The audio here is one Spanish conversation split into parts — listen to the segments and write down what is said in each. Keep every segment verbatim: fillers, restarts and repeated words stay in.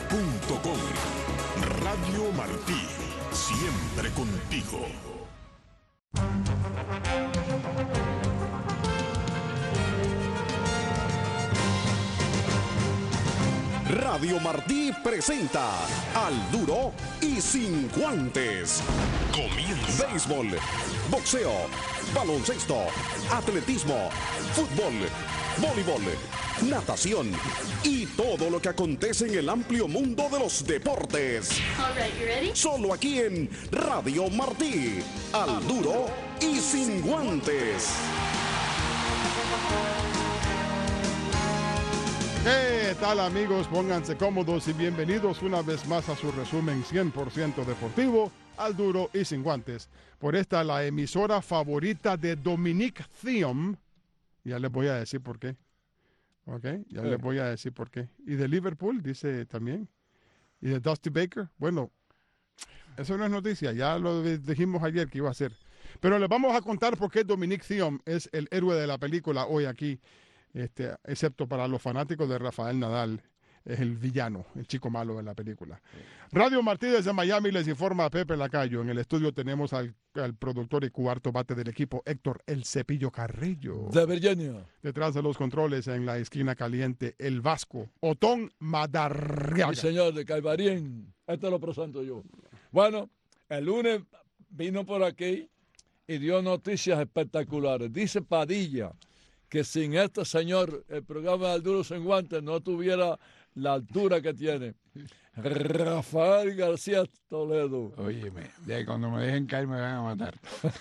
punto com. Radio Martí, siempre contigo. Radio Martí presenta Al Duro y Sin Guantes. Comienza. Béisbol, boxeo, baloncesto, atletismo, fútbol, voleibol, natación y todo lo que acontece en el amplio mundo de los deportes. All right, you ready? Solo aquí en Radio Martí. Al Duro y Sin Guantes. ¿Qué tal, amigos? Pónganse cómodos y bienvenidos una vez más a su resumen cien por ciento deportivo, Al Duro y Sin Guantes. Por esta, la emisora favorita de Dominic Thiem. Ya les voy a decir por qué. Ok, ya eh. les voy a decir por qué. Y de Liverpool, dice también. Y de Dusty Baker. Bueno, eso no es noticia. Ya lo dijimos ayer que iba a ser. Pero les vamos a contar por qué Dominic Thiem es el héroe de la película hoy aquí. Este, excepto para los fanáticos de Rafael Nadal, es el villano, el chico malo de la película. Radio Martí desde Miami les informa a Pepe Lacayo. En el estudio tenemos al, al productor y cuarto bate del equipo, Héctor El Cepillo Carrillo. De Virginia. Detrás de los controles, en la esquina caliente, el Vasco, Otón Madarriaga. Sí, señor, de Calvarín. Este lo presento yo. Bueno, el lunes vino por aquí y dio noticias espectaculares. Dice Padilla que sin este señor el programa de Al Duro Sin Guantes no tuviera la altura que tiene. Rafael García Toledo. Óyeme, de cuando me dejen caer me van a matar.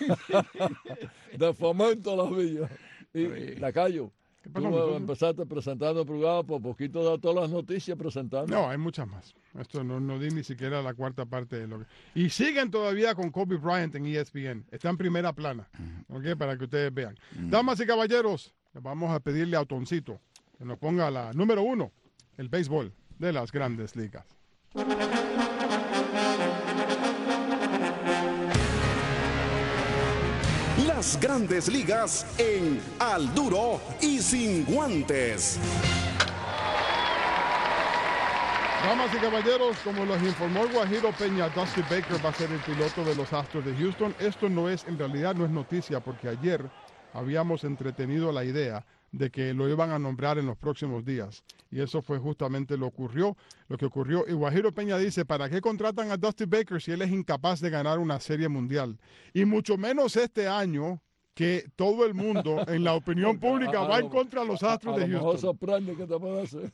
De Fomento Las Villas. Y Oye. Lacayo, tú empezaste presentando el programa, por poquito de todas las noticias presentando. No, hay muchas más. Esto no, no di ni siquiera la cuarta parte de lo que... Y siguen todavía con Kobe Bryant en E S P N. Está en primera plana, ¿ok? Para que ustedes vean. Damas y caballeros, les vamos a pedirle a Otoncito que nos ponga la número uno, el béisbol de las Grandes Ligas. Las Grandes Ligas en Al Duro y Sin Guantes. Damas y caballeros, como los informó el Guajiro Peña, Dusty Baker va a ser el piloto de los Astros de Houston. Esto no es, en realidad no es noticia, porque ayer habíamos entretenido la idea de que lo iban a nombrar en los próximos días. Y eso fue justamente lo ocurrió, lo que ocurrió. Y Guajiro Peña dice, ¿para qué contratan a Dusty Baker si él es incapaz de ganar una serie mundial? Y mucho menos este año, que todo el mundo, en la opinión pública, va en contra de los Astros de Houston. Sorprende que te pueda hacer.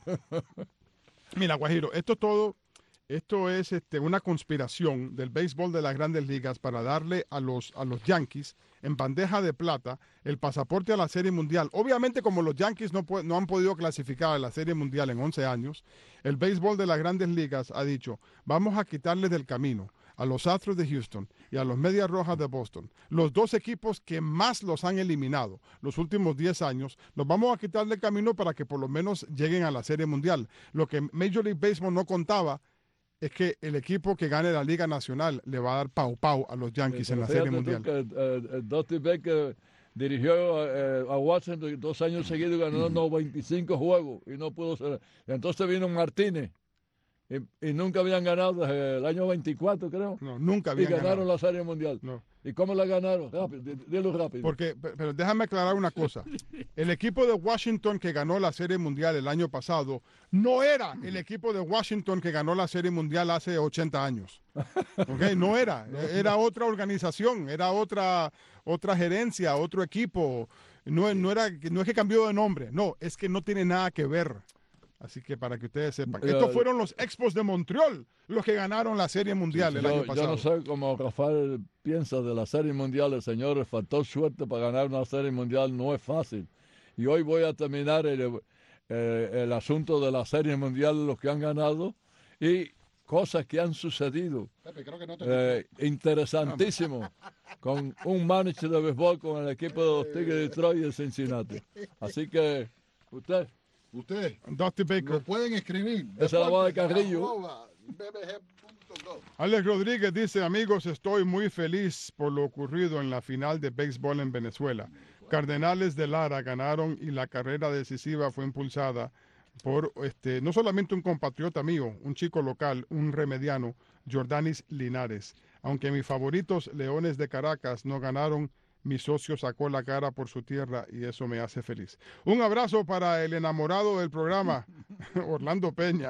Mira, Guajiro, esto todo, esto es este, una conspiración del béisbol de las Grandes Ligas para darle a los, a los Yankees en bandeja de plata el pasaporte a la Serie Mundial. Obviamente, como los Yankees no, no han podido clasificar a la Serie Mundial en once años, el béisbol de las Grandes Ligas ha dicho, vamos a quitarles del camino a los Astros de Houston y a los Medias Rojas de Boston, los dos equipos que más los han eliminado los últimos diez años, los vamos a quitar del camino para que por lo menos lleguen a la Serie Mundial. Lo que Major League Baseball no contaba es que el equipo que gane la Liga Nacional le va a dar pau pau a los Yankees en la Serie Mundial. Que, uh, Dusty Baker dirigió uh, a Washington dos años seguidos y ganó noventa y cinco juegos y no pudo ser. Entonces vino Martínez y, y nunca habían ganado desde el año veinticuatro, creo. No, nunca habían ganado. Y ganaron ganado la Serie Mundial. No. ¿Y cómo la ganaron? Rápido, dilo rápido. Porque, pero déjame aclarar una cosa. El equipo de Washington que ganó la Serie Mundial el año pasado no era el equipo de Washington que ganó la Serie Mundial hace ochenta años. ¿Okay? No era. Era otra organización, era otra, otra gerencia, otro equipo. No, no, era, no es que cambió de nombre. No, es que no tiene nada que ver. Así que para que ustedes sepan. Yo, Estos fueron los Expos de Montreal los que ganaron la Serie Mundial sí, el yo, año pasado. Yo no sé cómo Rafael piensa de la Serie Mundial. El señor faltó suerte para ganar una Serie Mundial. No es fácil. Y hoy voy a terminar el, eh, el asunto de la Serie Mundial, los que han ganado y cosas que han sucedido. Pepe, creo que no te eh, interesantísimo. Con un manager de béisbol con el equipo de los Tigres de Detroit y de Cincinnati. Así que, usted... Usted, Dusty Baker. lo pueden escribir. Esa es la voz de Carrillo. Alex Rodríguez dice, amigos, estoy muy feliz por lo ocurrido en la final de béisbol en Venezuela. Cardenales de Lara ganaron y la carrera decisiva fue impulsada por este, no solamente un compatriota mío, un chico local, un remediano, Jordanis Linares. Aunque mis favoritos Leones de Caracas no ganaron, mi socio sacó la cara por su tierra y eso me hace feliz. Un abrazo para el enamorado del programa, Orlando Peña.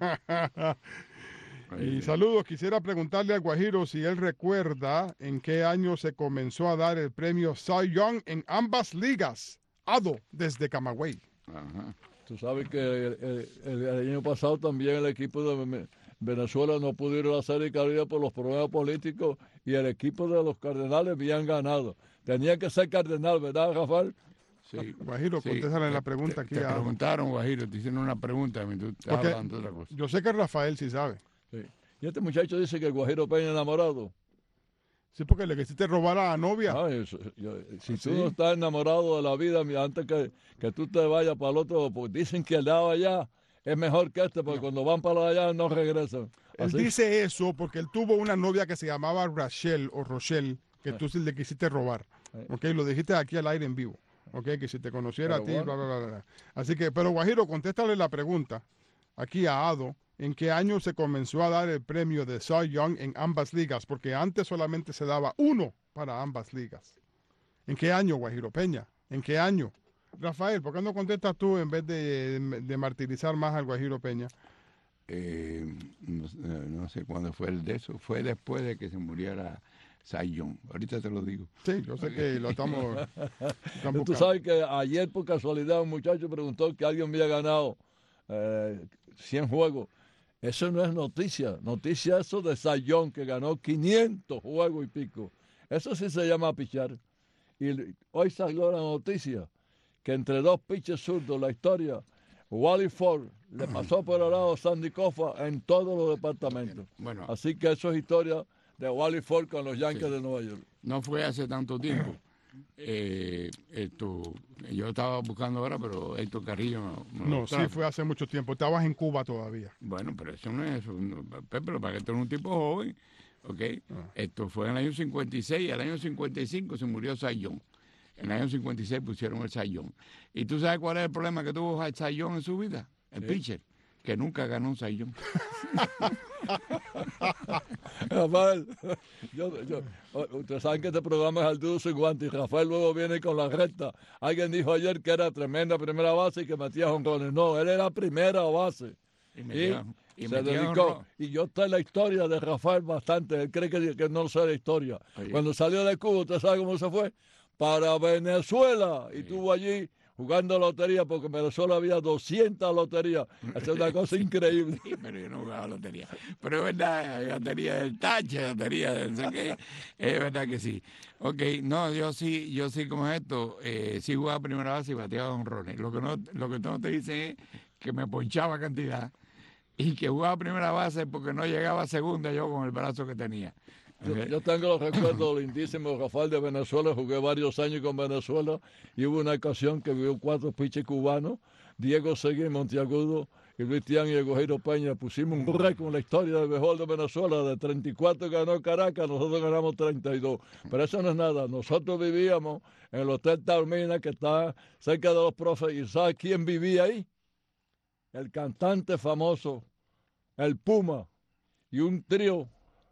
Y saludos, quisiera preguntarle a Guajiro si él recuerda en qué año se comenzó a dar el premio Cy Young en ambas ligas. Ado, desde Camagüey. Ajá. Tú sabes que el, el, el, el año pasado también el equipo de Venezuela no pudo ir a la Serie Caribe por los problemas políticos y el equipo de los Cardenales habían ganado. Tenía que ser Cardenal, ¿verdad, Rafael? Sí. Guajiro, sí. Contéstale la pregunta te, aquí. Te a... preguntaron, Guajiro, te hicieron una pregunta, tú estás Porque hablando de otra cosa. Yo sé que Rafael sí sabe. Sí. Y este muchacho dice que el Guajiro Peña enamorado. Sí, porque le quisiste robar a la novia. Ay, eso, yo, si ¿Sí? tú no estás enamorado de la vida, mira, antes que, que tú te vayas para el otro, porque dicen que el lado allá es mejor que este, porque no. Cuando van para allá no regresan. Él Así. dice eso porque él tuvo una novia que se llamaba Rachel o Rochelle, que tú sí le quisiste robar. Ok, lo dijiste aquí al aire en vivo. Ok, que si te conociera pero a ti, bueno. bla, bla, bla, bla. Así que, pero Guajiro, contéstale la pregunta aquí a Ado. ¿En qué año se comenzó a dar el premio de Cy Young en ambas ligas? Porque antes solamente se daba uno para ambas ligas. ¿En qué año, Guajiro Peña? ¿En qué año? Rafael, ¿por qué no contestas tú en vez de, de martirizar más al Guajiro Peña? Eh, no, no sé cuándo fue el de eso. Fue después de que se muriera Cy Young. Ahorita te lo digo. Sí, yo sé okay. que lo estamos, estamos Tú sabes que ayer por casualidad un muchacho preguntó que alguien había ganado eh, cien juegos. Eso no es noticia. Noticia eso de Cy Young, que ganó quinientos juegos y pico. Eso sí se llama pichar. Y hoy salió la noticia que entre dos pitches zurdos, la historia, Wally Ford le pasó por el lado a Sandy Koufax en todos los departamentos. Bueno, así que eso es historia de Wally Ford con los Yankees sí. de Nueva York. No fue hace tanto tiempo. Eh, esto, yo estaba buscando ahora, pero Héctor Carrillo no. No, no sí fue hace mucho tiempo. Estabas en Cuba todavía. Bueno, pero eso no es eso. No, pero para que tú eres un tipo joven, ¿ok? Ah. Esto fue en el año cincuenta y seis, y el año cincuenta y cinco se murió Cy Young. En el año cincuenta y seis pusieron el Cy Young. ¿Y tú sabes cuál es el problema que tuvo Cy Young en su vida? El sí. pitcher, que nunca ganó un Cy Young. Rafael, yo, yo, ustedes saben que este programa es al duro sin guante y Rafael luego viene con la recta. Alguien dijo ayer que era tremenda primera base y que metía jonrones. No, él era primera base. Y, metía, y, y se dedicó. Y yo está en la historia de Rafael bastante. Él cree que, que no sé la historia. Oye. Cuando salió de Cuba, ¿usted sabe cómo se fue? Para Venezuela. Y estuvo allí jugando lotería, porque en Venezuela había doscientas loterías. Es una cosa increíble. Sí, pero yo no jugaba lotería. Pero es verdad, lotería del Tache, lotería del no sé qué. Es verdad que sí. Ok, no, yo sí, yo sí como esto, eh, sí jugaba primera base y bateaba honrones. Lo que no, lo que no te dicen es que me ponchaba cantidad y que jugaba primera base porque no llegaba a segunda yo con el brazo que tenía. Yo, yo tengo los recuerdos lindísimos, Rafael, de Venezuela. Jugué varios años con Venezuela y hubo una ocasión que vio cuatro pitchers cubanos, Diego Seguí, Monteagudo y Luis Tian y el Guajiro Peña. Pusimos un récord en la historia del béisbol de Venezuela. De treinta y cuatro ganó Caracas, nosotros ganamos treinta y dos. Pero eso no es nada. Nosotros vivíamos en el Hotel Taormina, que está cerca de los profes. ¿Y sabes quién vivía ahí? El cantante famoso, el Puma, y un trío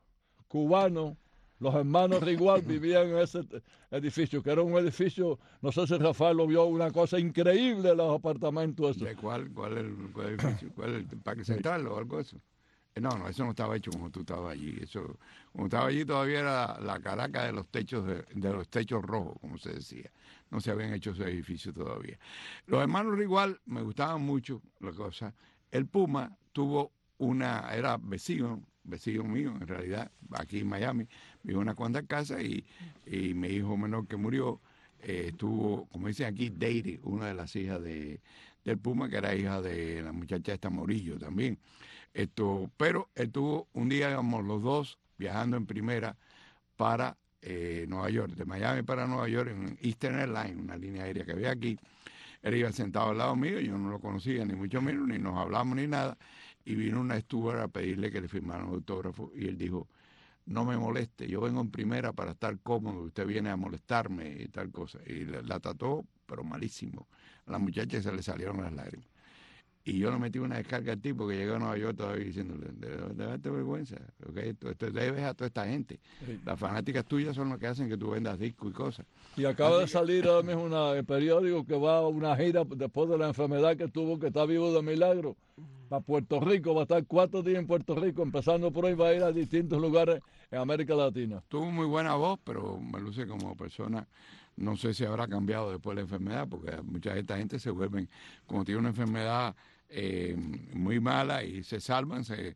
cubano, los hermanos Rigual, vivían en ese edificio, que era un edificio, no sé si Rafael lo vio, una cosa increíble, los apartamentos esos. ¿De cuál, cuál, el, cuál edificio? ¿Cuál el Parque Central o algo de eso? No, no, eso no estaba hecho como tú estabas allí. Eso, como estaba allí todavía era la Caracas de los techos de, de los techos rojos, como se decía. No se habían hecho esos edificios todavía. Los hermanos Rigual me gustaban mucho la cosa. El Puma tuvo una, era vecino, vecino mío, en realidad, aquí en Miami, vivo en una cuantas casas y, y mi hijo menor que murió, eh, estuvo, como dicen aquí, Deire, una de las hijas de, del Puma, que era hija de la muchacha esta Morillo también. Esto, pero él tuvo un día, digamos, los dos viajando en primera para eh, Nueva York, de Miami para Nueva York, en Eastern Airlines, una línea aérea que había aquí. Él iba sentado al lado mío, yo no lo conocía, ni mucho menos, ni nos hablamos ni nada. Y vino una steward a pedirle que le firmara un autógrafo y él dijo, no me moleste, yo vengo en primera para estar cómodo, usted viene a molestarme y tal cosa. Y la, la trató, pero malísimo. A la muchacha se le salieron las lágrimas. Y yo le metí una descarga al tipo que llegó a Nueva York todavía diciéndole, de darte vergüenza, okay, esto, esto debes a toda esta gente. Sí. Las fanáticas tuyas son los que hacen que tú vendas discos y cosas. Y acaba Así de que- salir ahora mismo una, el periódico que va a una gira después de la enfermedad que tuvo, que está vivo de milagro, para Puerto Rico, va a estar cuatro días en Puerto Rico, empezando por ahí, va a ir a distintos lugares en América Latina. Tuvo muy buena voz, pero me luce como persona, no sé si habrá cambiado después de la enfermedad, porque mucha de esta gente se vuelven, como tiene una enfermedad eh, muy mala y se salvan, se,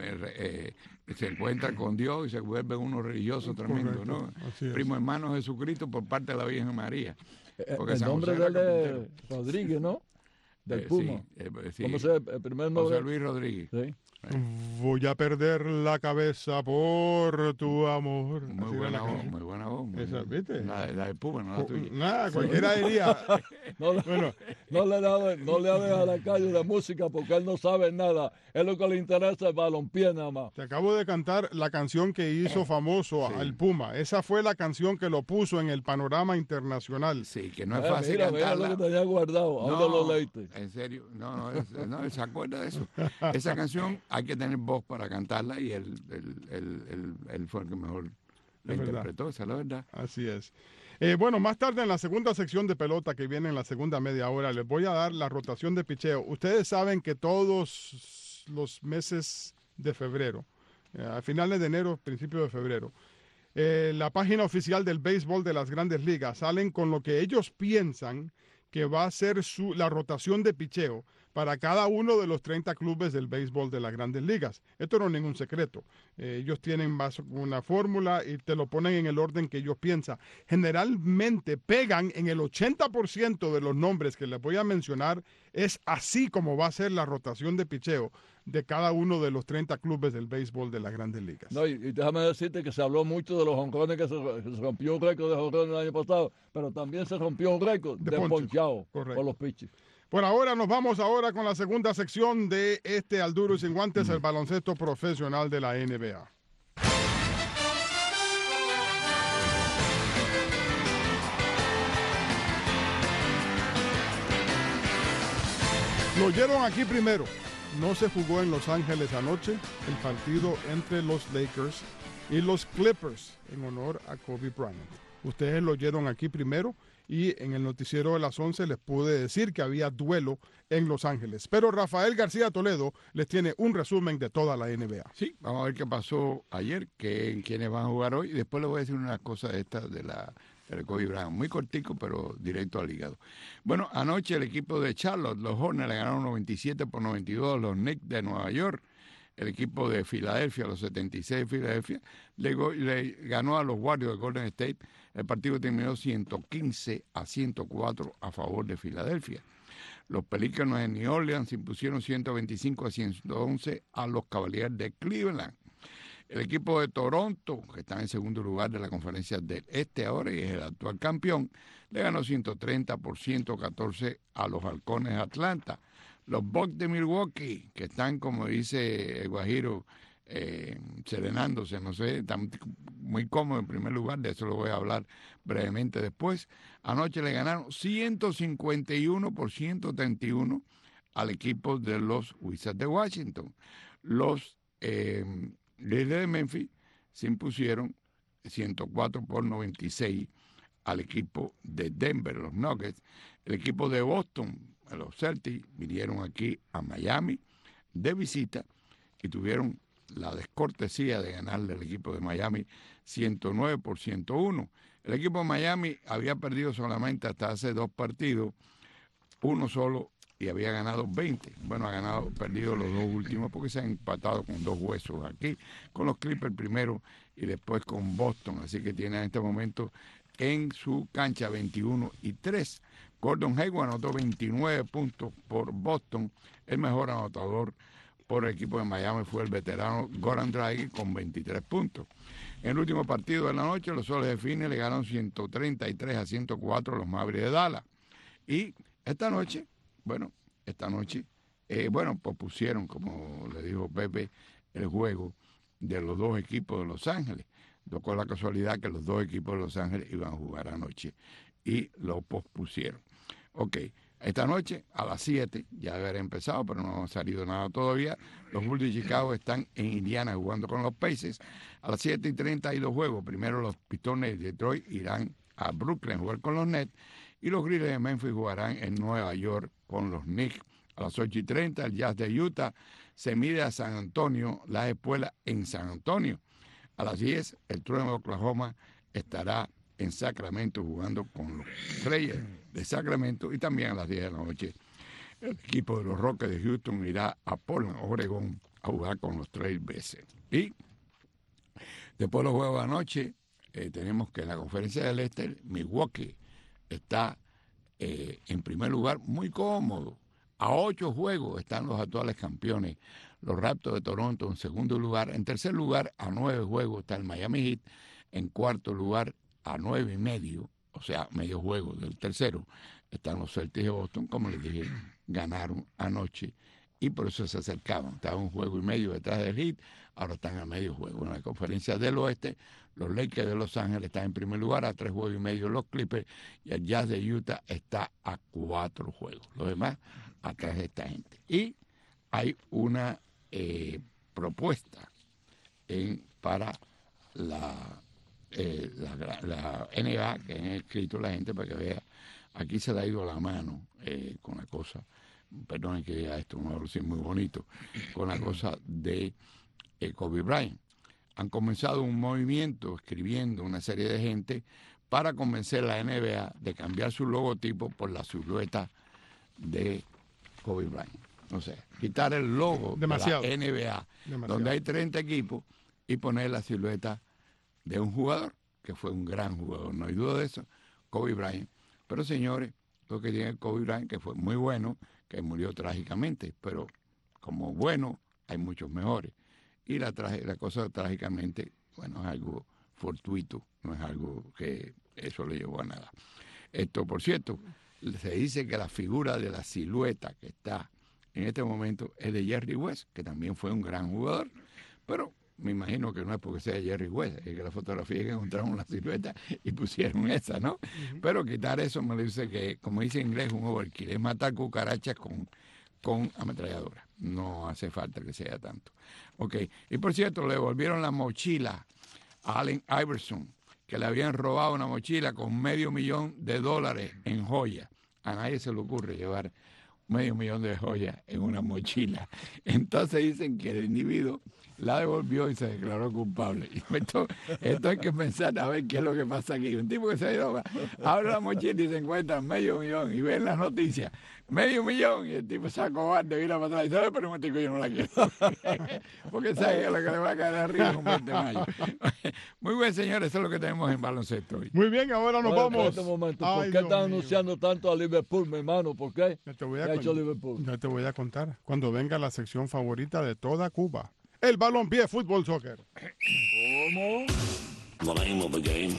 eh, se encuentran con Dios y se vuelven unos religiosos tremendos, Correcto, ¿no? así es. Primo hermano Jesucristo por parte de la Virgen María. Eh, Porque El San nombre José de era él carpintero. es Rodríguez, ¿no? Del Eh, Puma. sí, eh, sí. ¿Cómo se llama el primer nombre? José Luis Rodríguez. Sí. Voy a perder la cabeza por tu amor. Muy Así era buena la voz, canción. muy buena voz. muy Esa, buena. ¿viste? La, la de Puma, no la tuya. Nada, cualquiera diría. No, le- Bueno, no le da, no le hable a la calle de música porque él no sabe nada. Es lo que le interesa el balompié nada más. te acabo de cantar la canción que hizo famoso Sí. al Puma. Esa fue la canción que lo puso en el panorama internacional. Sí, que no es Eh, fácil mira, mira cantarla. lo que tenía guardado. ¿A dónde lo leíste? En serio, no, no, es- no, él se acuerda de eso. Esa canción hay que tener voz para cantarla y él, él, él, él- él fue el que mejor la Es verdad. interpretó, esa es la verdad. Así es. Eh, bueno, más tarde en la segunda sección de pelota que viene en la segunda media hora, les voy a dar la rotación de picheo. Ustedes saben que todos los meses de febrero, eh, a finales de enero, principios de febrero, eh, la página oficial del béisbol de las grandes ligas salen con lo que ellos piensan que va a ser su, la rotación de picheo para cada uno de los treinta clubes del béisbol de las grandes ligas. Esto no es ningún secreto. Eh, ellos tienen más una fórmula y te lo ponen en el orden que ellos piensan. Generalmente pegan en el ochenta por ciento de los nombres que les voy a mencionar. Es así como va a ser la rotación de picheo de cada uno de los treinta clubes del béisbol de las grandes ligas. No, y, y déjame decirte que se habló mucho de los jonrones, que se, que se rompió un récord de jonrones el año pasado, pero también se rompió un récord De de, ponches. ponchado Correcto. por los pitches. Por ahora nos vamos ahora con la segunda sección de este Al Duro y Sin Guantes, el baloncesto profesional de la N B A. Lo oyeron aquí primero. No se jugó en Los Ángeles anoche el partido entre los Lakers y los Clippers en honor a Kobe Bryant. Ustedes lo oyeron aquí primero y en el noticiero de las once les pude decir que había duelo en Los Ángeles. Pero Rafael García Toledo les tiene un resumen de toda la N B A. Sí, vamos a ver qué pasó ayer, que, quiénes van a jugar hoy, y después les voy a decir unas cosas de estas de la de Kobe Bryant, muy cortico, pero directo al hígado. Bueno, anoche el equipo de Charlotte, los Hornets, le ganaron noventa y siete por noventa y dos a los Knicks de Nueva York. El equipo de Filadelfia, los setenta y seis de Filadelfia, le, go- le ganó a los Warriors de Golden State. El partido terminó ciento quince a ciento cuatro a favor de Filadelfia. Los Pelícanos de New Orleans se impusieron ciento veinticinco a ciento once a los Cavaliers de Cleveland. El equipo de Toronto, que está en segundo lugar de la conferencia del Este ahora y es el actual campeón, le ganó ciento treinta por ciento catorce a los Halcones de Atlanta. Los Bucks de Milwaukee, que están, como dice el Guajiro, eh, serenándose, no sé, están muy cómodos en primer lugar, de eso lo voy a hablar brevemente después. Anoche le ganaron ciento cincuenta y uno por ciento treinta y uno al equipo de los Wizards de Washington. Los eh, Grizzlies de Memphis se impusieron ciento cuatro por noventa y seis al equipo de Denver, los Nuggets. El equipo de Boston, los Celtics, vinieron aquí a Miami de visita y tuvieron la descortesía de ganarle al equipo de Miami ciento nueve por ciento uno. El equipo de Miami había perdido solamente hasta hace dos partidos, uno solo, y había ganado veinte. Bueno, ha ganado, perdido los dos últimos porque se han empatado con dos huesos aquí, con los Clippers primero y después con Boston. Así que tiene en este momento en su cancha veintiuno y tres. Gordon Hayward anotó veintinueve puntos por Boston. El mejor anotador por el equipo de Miami fue el veterano Goran Dragic con veintitrés puntos. En el último partido de la noche, los Soles de Phoenix le ganaron ciento treinta y tres a ciento cuatro a los Mavericks de Dallas. Y esta noche, bueno, esta noche, eh, bueno, pues pusieron, como le dijo Pepe, el juego de los dos equipos de Los Ángeles. Tocó la casualidad que los dos equipos de Los Ángeles iban a jugar anoche y lo pospusieron. Ok, Esta noche, a las siete, ya debe haber empezado, pero no ha salido nada todavía. Los Bulls de Chicago están en Indiana jugando con los Pacers. A las siete y treinta hay dos juegos. Primero los Pistones de Detroit irán a Brooklyn a jugar con los Nets. Y los Grizzlies de Memphis jugarán en Nueva York con los Knicks. A las ocho y treinta, el Jazz de Utah se mide a San Antonio, las espuelas en San Antonio. A las diez, el Trueno de Oklahoma estará en Sacramento jugando con los Reyes de Sacramento. Y también a las diez de la noche, el equipo de los Rockets de Houston irá a Portland, Oregón, a jugar con los Trail Blazers. Y después de los juegos de anoche, eh, tenemos que en la Conferencia del Este, Milwaukee está eh, en primer lugar muy cómodo. A ocho juegos están los actuales campeones, los Raptors de Toronto en segundo lugar. En tercer lugar, a nueve juegos está el Miami Heat. En cuarto lugar, a nueve y medio, o sea, medio juego del tercero, están los Celtics de Boston. Como les dije, ganaron anoche y por eso se acercaban. Estaban un juego y medio detrás del Heat, ahora están a medio juego. En la Conferencia del Oeste, los Lakers de Los Ángeles están en primer lugar, a tres juegos y medio los Clippers, y el Jazz de Utah está a cuatro juegos. Los demás, atrás de esta gente. Y hay una eh, propuesta en, para la, eh, la, la N B A, que han escrito la gente para que vea. Aquí se le ha ido la mano eh, con la cosa, perdón que diga esto, no es muy bonito, con la cosa de eh, Kobe Bryant. Han comenzado un movimiento escribiendo una serie de gente para convencer a la N B A de cambiar su logotipo por la silueta de Kobe Bryant. O sea, quitar el logo Demasiado. de la N B A, Demasiado. donde hay treinta equipos, y poner la silueta de un jugador, que fue un gran jugador, no hay duda de eso, Kobe Bryant. Pero señores, lo que tiene Kobe Bryant, que fue muy bueno, que murió trágicamente, pero como bueno, hay muchos mejores. Y la, traje, la cosa trágicamente, bueno, es algo fortuito, no es algo que eso le llevó a nada. Esto, por cierto, se dice que la figura de la silueta que está en este momento es de Jerry West, que también fue un gran jugador, pero me imagino que no es porque sea Jerry West, es que la fotografía que encontraron la silueta y pusieron esa, ¿no? Uh-huh. Pero quitar eso me dice que, como dice en inglés, un overkill, es matar cucarachas con, con ametralladora. No hace falta que sea tanto. Ok, y por cierto, le devolvieron la mochila a Allen Iverson, que le habían robado una mochila con medio millón de dólares en joyas. A nadie se le ocurre llevar medio millón de joyas en una mochila. Entonces dicen que el individuo la devolvió y se declaró culpable. Y esto, esto hay que pensar a ver qué es lo que pasa aquí. Un tipo que se ha ido, abre la mochila y se encuentra medio millón y ven las noticias, medio millón, y el tipo se acobarde, viene para atrás y dice, pero un momentico, yo no la quiero. Porque sabe que lo que le va a caer arriba es un veinte de mayo. Muy bien, señores, eso es lo que tenemos en baloncesto hoy. Muy bien, ahora nos Bueno, vamos. Este momento, ¿por Ay, qué Dios están mío. anunciando tanto a Liverpool, mi hermano? ¿Por qué? Ya te voy a ¿Qué ha con- hecho Liverpool? Ya te voy a contar. Cuando venga la sección favorita de toda Cuba. El balompié fútbol soccer. ¿Cómo? The name of the game.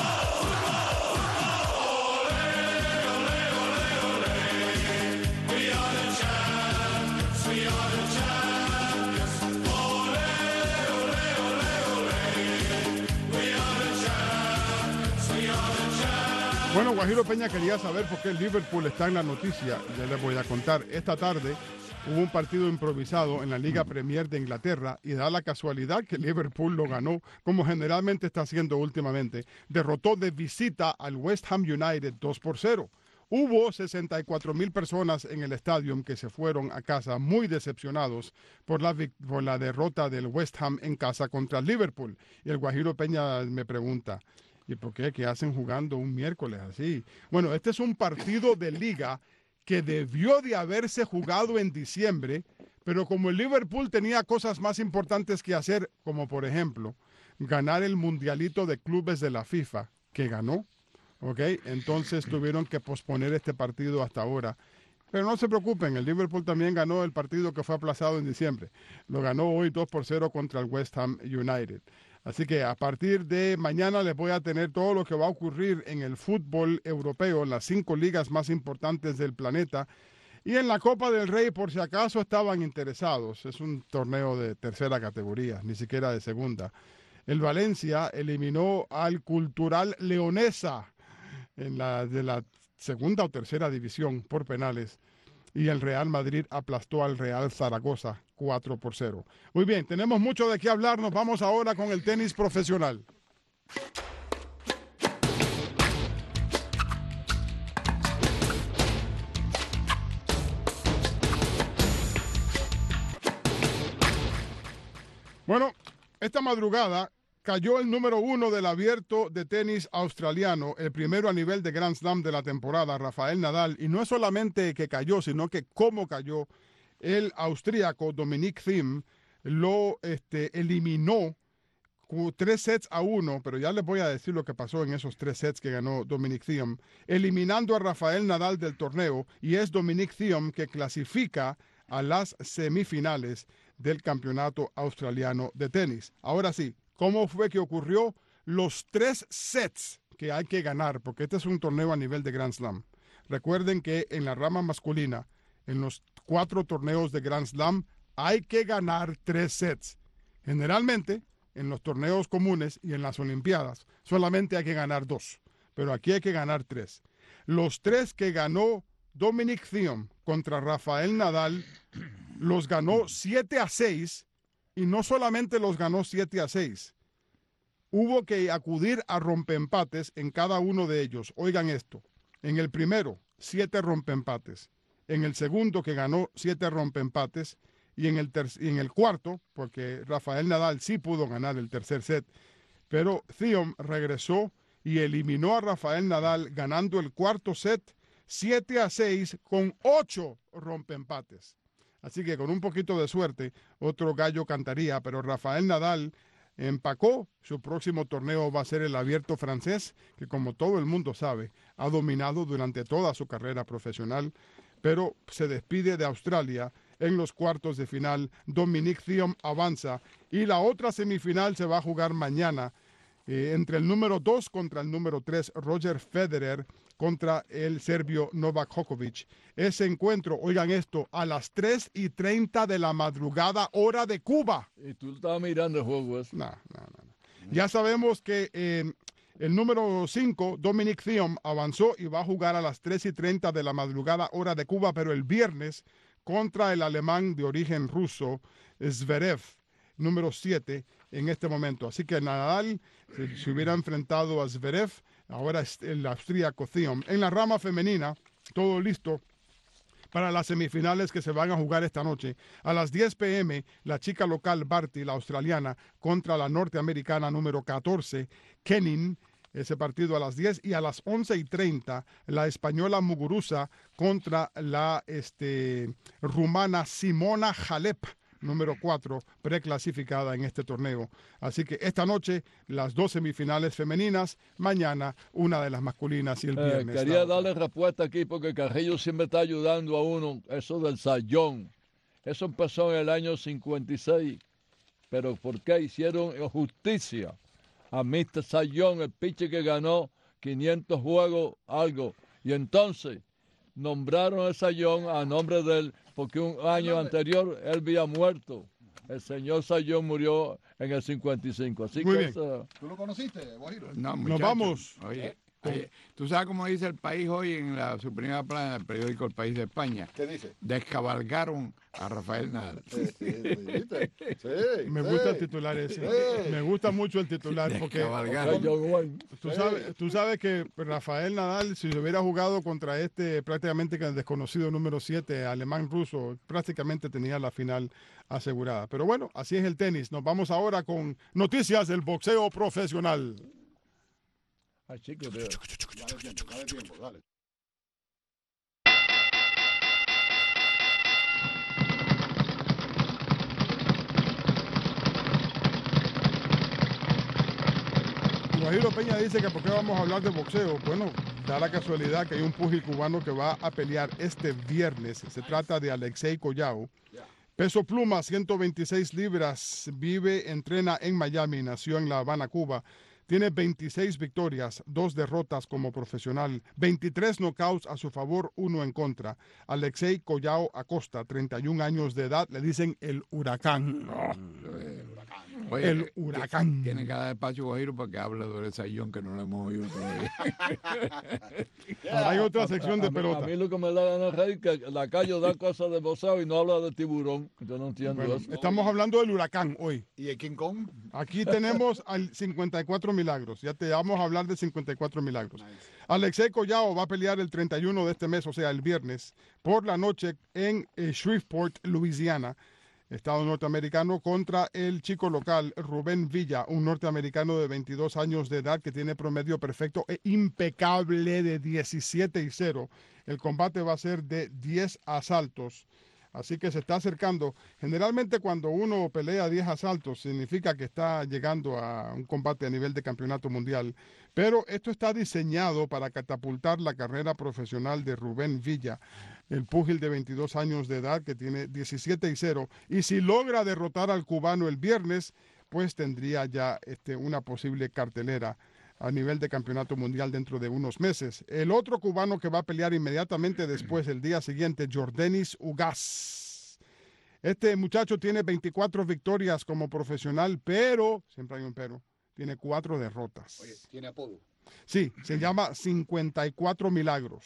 Bueno, Guajiro Peña quería saber por qué el Liverpool está en la noticia. Ya les voy a contar. Esta tarde hubo un partido improvisado en la Liga Premier de Inglaterra y da la casualidad que Liverpool lo ganó, como generalmente está haciendo últimamente. Derrotó de visita al West Ham United dos por cero. Hubo sesenta y cuatro mil personas en el estadio que se fueron a casa muy decepcionados por la, vic- por la derrota del West Ham en casa contra el Liverpool. Y el Guajiro Peña me pregunta, ¿y por qué? ¿Qué hacen jugando un miércoles así? Bueno, este es un partido de liga que debió de haberse jugado en diciembre, pero como el Liverpool tenía cosas más importantes que hacer, como por ejemplo, ganar el Mundialito de Clubes de la FIFA, que ganó, ¿ok? Entonces tuvieron que posponer este partido hasta ahora. Pero no se preocupen, el Liverpool también ganó el partido que fue aplazado en diciembre. Lo ganó hoy dos por cero contra el West Ham United. Así que a partir de mañana les voy a tener todo lo que va a ocurrir en el fútbol europeo, en las cinco ligas más importantes del planeta. Y en la Copa del Rey, por si acaso estaban interesados, es un torneo de tercera categoría, ni siquiera de segunda. El Valencia eliminó al Cultural Leonesa en la, de la segunda o tercera división por penales. Y el Real Madrid aplastó al Real Zaragoza cuatro por cero. Muy bien, tenemos mucho de qué hablar. Nos vamos ahora con el tenis profesional. Bueno, esta madrugada cayó el número uno del abierto de tenis australiano, el primero a nivel de Grand Slam de la temporada, Rafael Nadal. Y no es solamente que cayó, sino que cómo cayó. El austríaco Dominic Thiem lo este, eliminó con tres sets a uno, pero ya les voy a decir lo que pasó en esos tres sets que ganó Dominic Thiem, eliminando a Rafael Nadal del torneo, y es Dominic Thiem que clasifica a las semifinales del campeonato australiano de tenis. Ahora sí, ¿cómo fue que ocurrió? Los tres sets que hay que ganar, porque este es un torneo a nivel de Grand Slam. Recuerden que en la rama masculina, en los cuatro torneos de Grand Slam, hay que ganar tres sets. Generalmente, en los torneos comunes y en las Olimpiadas, solamente hay que ganar dos, pero aquí hay que ganar tres. Los tres que ganó Dominic Thiem contra Rafael Nadal, los ganó siete a seis, y no solamente los ganó siete a seis, hubo que acudir a rompeempates en cada uno de ellos. Oigan esto, en el primero, siete rompeempates, en el segundo, que ganó siete rompeempates, y en el, y en el cuarto, porque Rafael Nadal sí pudo ganar el tercer set, pero Thiem regresó y eliminó a Rafael Nadal ganando el cuarto set siete a seis con ocho rompeempates. Así que con un poquito de suerte, otro gallo cantaría, pero Rafael Nadal empacó. Su próximo torneo va a ser el Abierto francés, que como todo el mundo sabe, ha dominado durante toda su carrera profesional, pero se despide de Australia en los cuartos de final. Dominic Thiem avanza, y la otra semifinal se va a jugar mañana eh, entre el número dos contra el número tres, Roger Federer, contra el serbio Novak Djokovic. Ese encuentro, oigan esto, a las tres y treinta de la madrugada, hora de Cuba. Y tú estabas mirando el juego ese. No, no, no, no. Ya sabemos que eh, el número cinco, Dominic Thiem, avanzó y va a jugar a las tres y treinta de la madrugada, hora de Cuba, pero el viernes contra el alemán de origen ruso, Zverev, número siete en este momento. Así que Nadal se, se hubiera enfrentado a Zverev, ahora es el austríaco Thiem. En la rama femenina, todo listo para las semifinales que se van a jugar esta noche. A las diez pe eme, la chica local Barty, la australiana, contra la norteamericana número catorce, Kenin. Ese partido a las diez, y a las once y treinta, la española Muguruza contra la este, rumana Simona Halep, número cuatro, preclasificada en este torneo. Así que esta noche, las dos semifinales femeninas, mañana una de las masculinas y el viernes. Eh, quería darle respuesta aquí porque Carrillo siempre está ayudando a uno, eso del sayón. Eso empezó en el año cincuenta y seis, pero ¿por qué hicieron justicia a mister Sayón, el pitcher que ganó quinientos juegos, algo? Y entonces nombraron a Sayón a nombre de él, porque un año anterior él había muerto. El señor Sayón murió en el cincuenta y cinco. Así Muy que bien. esa, ¿Tú lo conociste, Guajiro? No, Nos muchacho. vamos. Oye, oye, tú sabes cómo dice el país hoy en la, su primera plana del periódico El País de España. ¿Qué dice? Descabalgaron a Rafael Nadal. Sí, sí, ¿viste? Sí, Me sí. gusta el titular ese. Sí. Me gusta mucho el titular porque Descabalgaron. Sayón Wayne. tú sabes, tú sabes que Rafael Nadal, si se hubiera jugado contra este prácticamente que el desconocido número siete, alemán-ruso, prácticamente tenía la final asegurada. Pero bueno, así es el tenis. Nos vamos ahora con noticias del boxeo profesional. Ay, chicos, de- Dale tiempo, dale tiempo, dale. Guajiro Peña dice que por qué vamos a hablar de boxeo. Bueno, da la casualidad que hay un púgil cubano que va a pelear este viernes. Se trata de Alexei Collao. Peso pluma, ciento veintiséis libras, vive, entrena en Miami, nació en La Habana, Cuba. Tiene veintiséis victorias, dos derrotas como profesional, veintitrés knockouts a su favor, uno en contra. Alexei Collao Acosta, treinta y un años de edad, le dicen el huracán. Oye, el huracán. Tiene que dar espacio Guajiro para que hable de Sayón, que no lo hemos oído todavía. Ahora hay otra sección A- de a mí- pelota. A mí lo que me da ganas de reír es que la calle da cosas de boxeo y no habla de tiburón. Yo no entiendo Bueno, eso. estamos hablando del huracán hoy. ¿Y el King Kong? Aquí tenemos al cincuenta y cuatro milagros. Ya te vamos a hablar de cincuenta y cuatro milagros. Alexei Collao va a pelear el treinta y uno de este mes, o sea, el viernes, por la noche en eh, Shreveport, Louisiana, estado norteamericano, contra el chico local Rubén Villa, un norteamericano de veintidós años de edad que tiene promedio perfecto e impecable de diecisiete y cero. El combate va a ser de diez asaltos. Así que se está acercando. Generalmente cuando uno pelea diez asaltos significa que está llegando a un combate a nivel de campeonato mundial. Pero esto está diseñado para catapultar la carrera profesional de Rubén Villa, el púgil de veintidós años de edad que tiene diecisiete y cero. Y si logra derrotar al cubano el viernes, pues tendría ya este, una posible cartelera a nivel de campeonato mundial dentro de unos meses. El otro cubano que va a pelear inmediatamente después, el día siguiente, Jordanis Ugas. Este muchacho tiene veinticuatro victorias como profesional, pero, siempre hay un pero, tiene cuatro derrotas. Oye, tiene apodo. Sí, se llama cincuenta y cuatro milagros.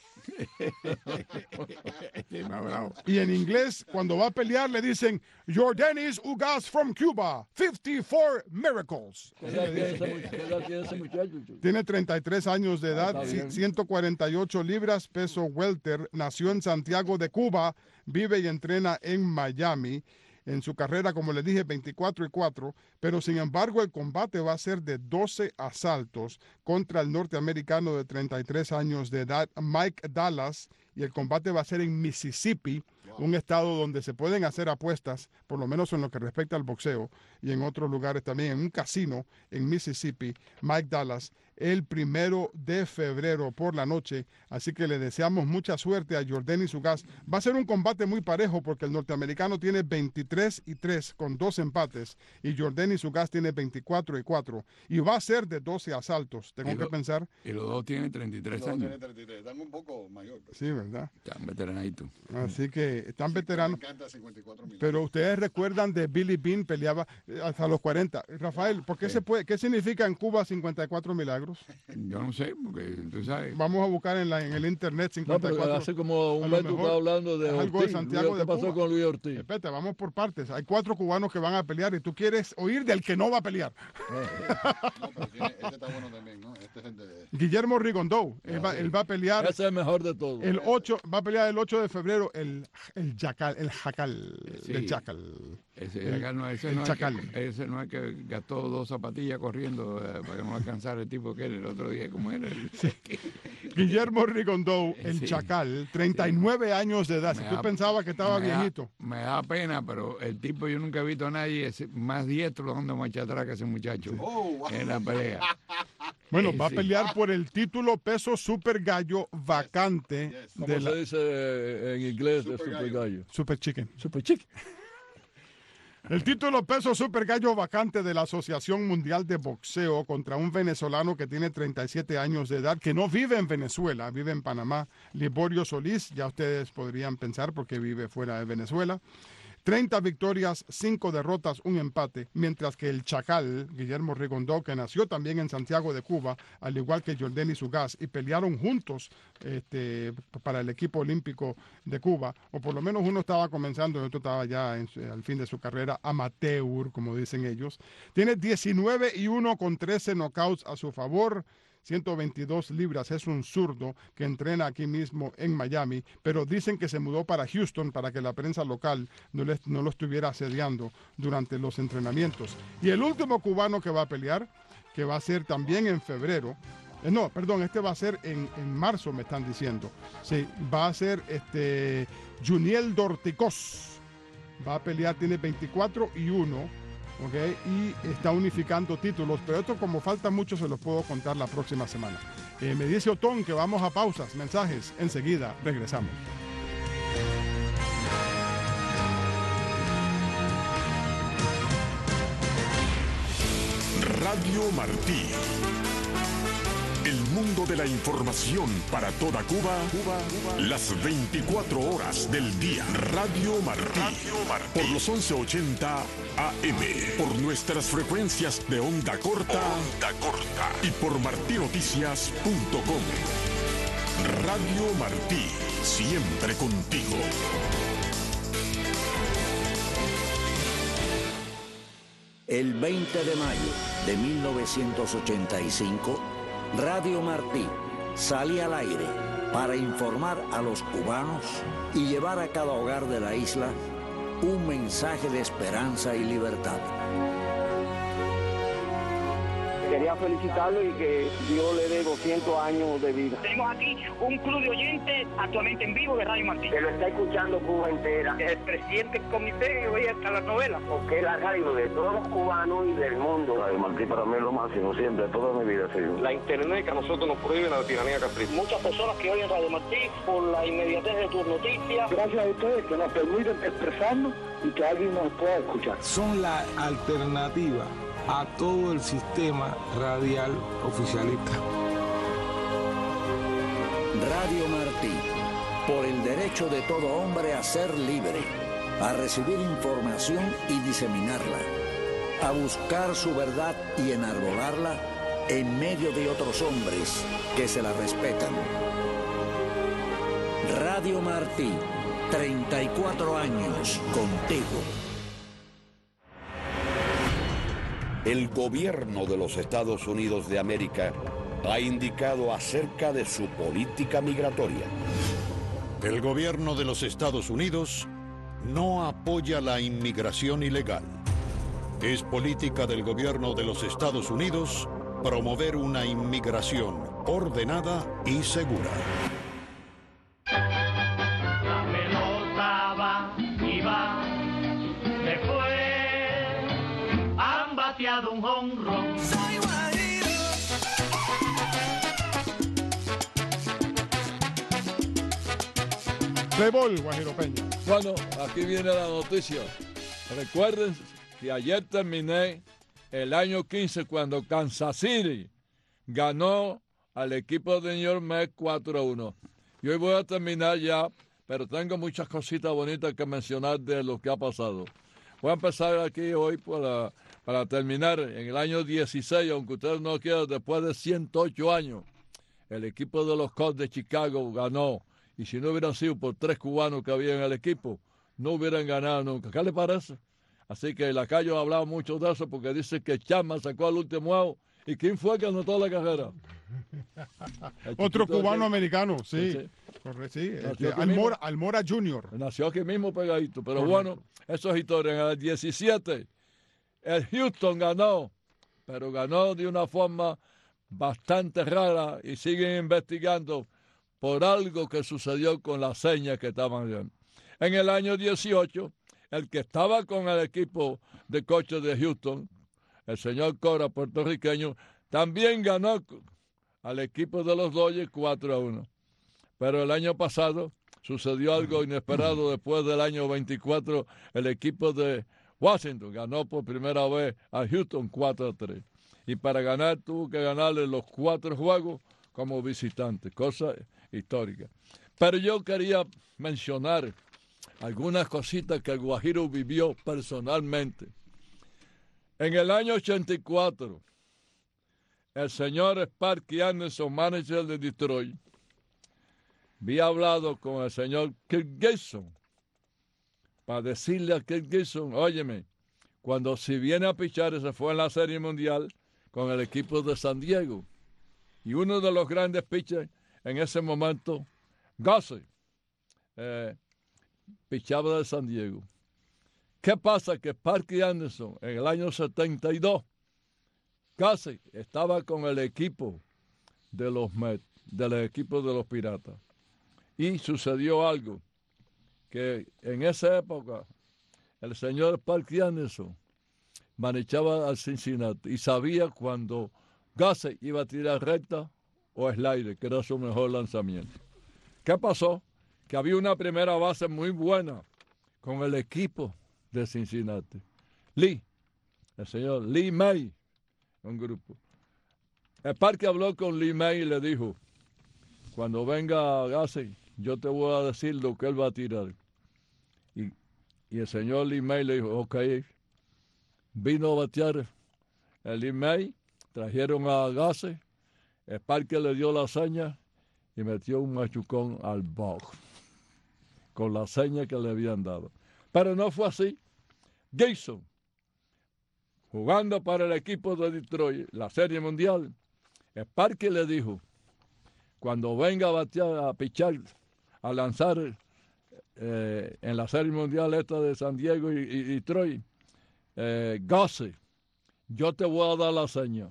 Sí, más bravo. Y en inglés, cuando va a pelear, le dicen, Jordanis Ugas from Cuba, cincuenta y cuatro miracles. ¿Qué edad tiene ese much- qué edad tiene ese muchacho? Chucho? Tiene treinta y tres años de edad, está ci- bien. ciento cuarenta y ocho libras, peso welter, nació en Santiago de Cuba, vive y entrena en Miami. En su carrera, como les dije, veinticuatro y cuatro, pero sin embargo el combate va a ser de doce asaltos contra el norteamericano de treinta y tres años de edad, Mike Dallas, y el combate va a ser en Mississippi, un estado donde se pueden hacer apuestas, por lo menos en lo que respecta al boxeo, y en otros lugares también, en un casino en Mississippi, Mike Dallas, el primero de febrero por la noche. Así que le deseamos mucha suerte a Jordanis Ugas. Va a ser un combate muy parejo porque el norteamericano tiene veintitrés y tres con dos empates y Jordanis Ugas tiene veinticuatro y cuatro. Y va a ser de doce asaltos. Tengo Y que lo- pensar. Y los dos tienen treinta y tres No, años. tiene treinta y tres. Están un poco mayor. pero- Sí, ¿verdad? Están veteranaditos. Así que están Me veteranos. encanta cincuenta y cuatro mil. Pero ustedes recuerdan de Billy Bean, peleaba eh, hasta los cuarenta. Rafael, ¿por qué, se puede, ¿qué significa en Cuba cincuenta y cuatro milagros? Yo no sé, porque tú sabes. Vamos a buscar en, la, en el internet No, cincuenta y pero cuatro. hace como A un lo mes tú mejor estabas hablando de es algo de Ortiz. Santiago Luis, de ¿Qué pasó Cuba. con Luis Ortiz? Espérate, vamos por partes. Hay cuatro cubanos que van a pelear y tú quieres oír del que no va a pelear. No, pero tiene, este está bueno también, ¿no? Este es el de... Guillermo Rigondou. Él va, él va a pelear Ese es el mejor de todos. el ocho, va a pelear el ocho de febrero el, el jacal, el jacal, Sí. el jacal. Ese, El- acá no, ese, el no es chacal. que, ese no es que gastó dos zapatillas corriendo eh, para que no alcanzara el tipo que era el otro día, como era. El, Guillermo Rigondou, el Sí. chacal, treinta y nueve años de edad. Si Me tú da- pensabas que estaba me da- viejito. me da pena, pero el tipo yo nunca he visto a nadie ese- más diestro dando marcha atrás que ese muchacho Oh, wow. en la pelea. Bueno, Sí, va a sí. pelear por el título peso super gallo vacante Yes. ¿Cómo de se la dice eh, en inglés de Super Super Gallo. Gallo? Super Chicken. Super Chicken. El título peso super gallo vacante de la Asociación Mundial de Boxeo contra un venezolano que tiene treinta y siete años de edad, que no vive en Venezuela, vive en Panamá, Liborio Solís, ya ustedes podrían pensar porque vive fuera de Venezuela. treinta victorias, cinco derrotas, un empate, mientras que el Chacal, Guillermo Rigondou, que nació también en Santiago de Cuba, al igual que Jordanis Ugas, y pelearon juntos este, para el equipo olímpico de Cuba, o por lo menos uno estaba comenzando y otro estaba ya en su- al fin de su carrera amateur, como dicen ellos. Tiene diecinueve y uno con trece knockouts a su favor. ciento veintidós libras, es un zurdo que entrena aquí mismo en Miami, pero dicen que se mudó para Houston para que la prensa local no, les, no lo estuviera asediando durante los entrenamientos. Y el último cubano que va a pelear, que va a ser también en febrero, eh, no, perdón, este va a ser en, en marzo, me están diciendo. Sí, va a ser este Juniel Dorticós. Va a pelear, tiene veinticuatro y uno. ¿Ok? Y está unificando títulos, pero esto como falta mucho se los puedo contar la próxima semana. Eh, me dice Otón que vamos a pausas, mensajes, enseguida regresamos. Radio Martí. El mundo de la información para toda Cuba, Cuba, Cuba, las veinticuatro horas del día. Radio Martí. Por los once ochenta A M por nuestras frecuencias de onda corta, onda corta y por martí noticias punto com. Radio Martí, siempre contigo. El veinte de mayo de mil novecientos ochenta y cinco, Radio Martí salía al aire para informar a los cubanos y llevar a cada hogar de la isla un mensaje de esperanza y libertad. Quería felicitarlo y que Dios le dé doscientos años de vida. Tenemos aquí un club de oyentes actualmente en vivo de Radio Martí. Que lo está escuchando Cuba entera. El presidente del comité oye hasta las novelas. Porque es la radio de todos los cubanos y del mundo. Radio Martí para mí es lo máximo, siempre, toda mi vida ha sido. La internet que a nosotros nos prohíbe la tiranía capricha. Muchas personas que oyen Radio Martí por la inmediatez de tus noticias. Gracias a ustedes que nos permiten expresarnos y que alguien nos pueda escuchar. Son la alternativa a todo el sistema radial oficialista. Radio Martí, por el derecho de todo hombre a ser libre, a recibir información y diseminarla, a buscar su verdad y enarbolarla en medio de otros hombres que se la respetan. Radio Martí, treinta y cuatro años contigo. El gobierno de los Estados Unidos de América ha indicado acerca de su política migratoria. El gobierno de los Estados Unidos no apoya la inmigración ilegal. Es política del gobierno de los Estados Unidos promover una inmigración ordenada y segura. La pelota va y va, se fue, han bateado un jonrón. Soy guajiro. Playboy, Guajiro Peña. Bueno, aquí viene la noticia. Recuerden que ayer terminé el año quince cuando Kansas City ganó al equipo de New York Mets cuatro a uno. Y hoy voy a terminar ya, pero tengo muchas cositas bonitas que mencionar de lo que ha pasado. Voy a empezar aquí hoy para, para terminar en el año dieciséis, aunque ustedes no quieran, después de ciento ocho años, el equipo de los Cubs de Chicago ganó. Y si no hubieran sido por tres cubanos que había en el equipo, no hubieran ganado nunca. ¿Qué le parece? Así que Lacayo ha hablado mucho de eso porque dice que Chapman sacó al último out. ¿Y quién fue que anotó la carrera? Otro cubano aquí. americano, sí. Sí, sí. Correcto, sí. Nació Este, aquí Almora, mismo. Almora junior Nació aquí mismo pegadito. Pero Correcto. bueno, eso es historia. En el diecisiete, el Houston ganó, pero ganó de una forma bastante rara y siguen investigando por algo que sucedió con las señas que estaban bien. En el año dieciocho, el que estaba con el equipo de coches de Houston, el señor Cora, puertorriqueño, también ganó al equipo de los Dodgers cuatro a uno. Pero el año pasado sucedió algo inesperado. Después del año veinticuatro, el equipo de Washington ganó por primera vez a Houston cuatro a tres. Y para ganar tuvo que ganarle los cuatro juegos como visitante, cosa histórica. Pero yo quería mencionar algunas cositas que el Guajiro vivió personalmente. En el año ochenta y cuatro, el señor Sparky Anderson, manager de Detroit, había hablado con el señor Kirk Gibson para decirle a Kirk Gibson, óyeme, cuando si viene a pichar, se fue en la Serie Mundial con el equipo de San Diego. Y uno de los grandes pitchers en ese momento, Gossett, eh, pichaba de San Diego. ¿Qué pasa? Que Sparky Anderson, en el año setenta y dos, casi estaba con el equipo de los Mets, del equipo de los Piratas. Y sucedió algo, que en esa época el señor Sparky Anderson manejaba al Cincinnati y sabía cuando Gossett iba a tirar recta o slider, que era su mejor lanzamiento. ¿Qué pasó? Que había una primera base muy buena con el equipo de Cincinnati. Lee, el señor Lee May, un grupo. El parque habló con Lee May y le dijo, cuando venga Gossett, yo te voy a decir lo que él va a tirar. Y, y el señor Lee May le dijo, ok. vino a batear el Lee May, trajeron a Gase, Sparky le dio la seña y metió un machucón al box con la seña que le habían dado. Pero no fue así. Gibson, jugando para el equipo de Detroit, la Serie Mundial, Sparky le dijo, cuando venga a batear, a pichar, a lanzar eh, en la Serie Mundial esta de San Diego y, y Detroit, eh, Gase, yo te voy a dar la seña.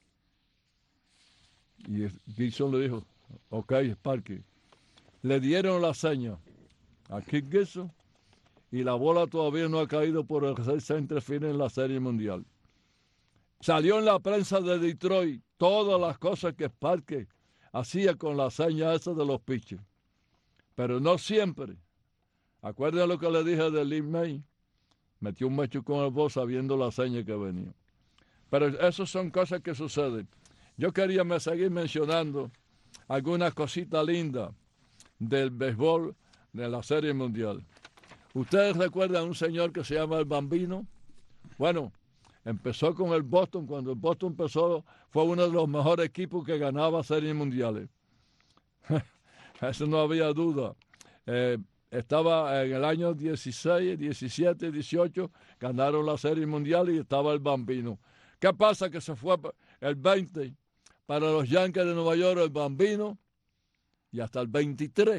Y Gibson le dijo, ok, Sparky. Le dieron la seña a Keith Gibson y la bola todavía no ha caído por el center field en la Serie Mundial. Salió en la prensa de Detroit todas las cosas que Sparky hacía con la seña esa de los pitchers. Pero no siempre. Acuérdense lo que le dije de Lee May. Metió un machucón al box sabiendo la seña que venía. Pero esas son cosas que suceden. Yo quería me seguir mencionando algunas cositas lindas del béisbol de la Serie Mundial. ¿Ustedes recuerdan a un señor que se llama el Bambino? Bueno, empezó con el Boston. Cuando el Boston empezó, fue uno de los mejores equipos que ganaba Series Mundiales. Eso no había duda. Eh, estaba en el año dieciséis, diecisiete, dieciocho, ganaron la Serie Mundial y estaba el Bambino. ¿Qué pasa? Que se fue el veinte para los Yankees de Nueva York, el Bambino, y hasta el veintitrés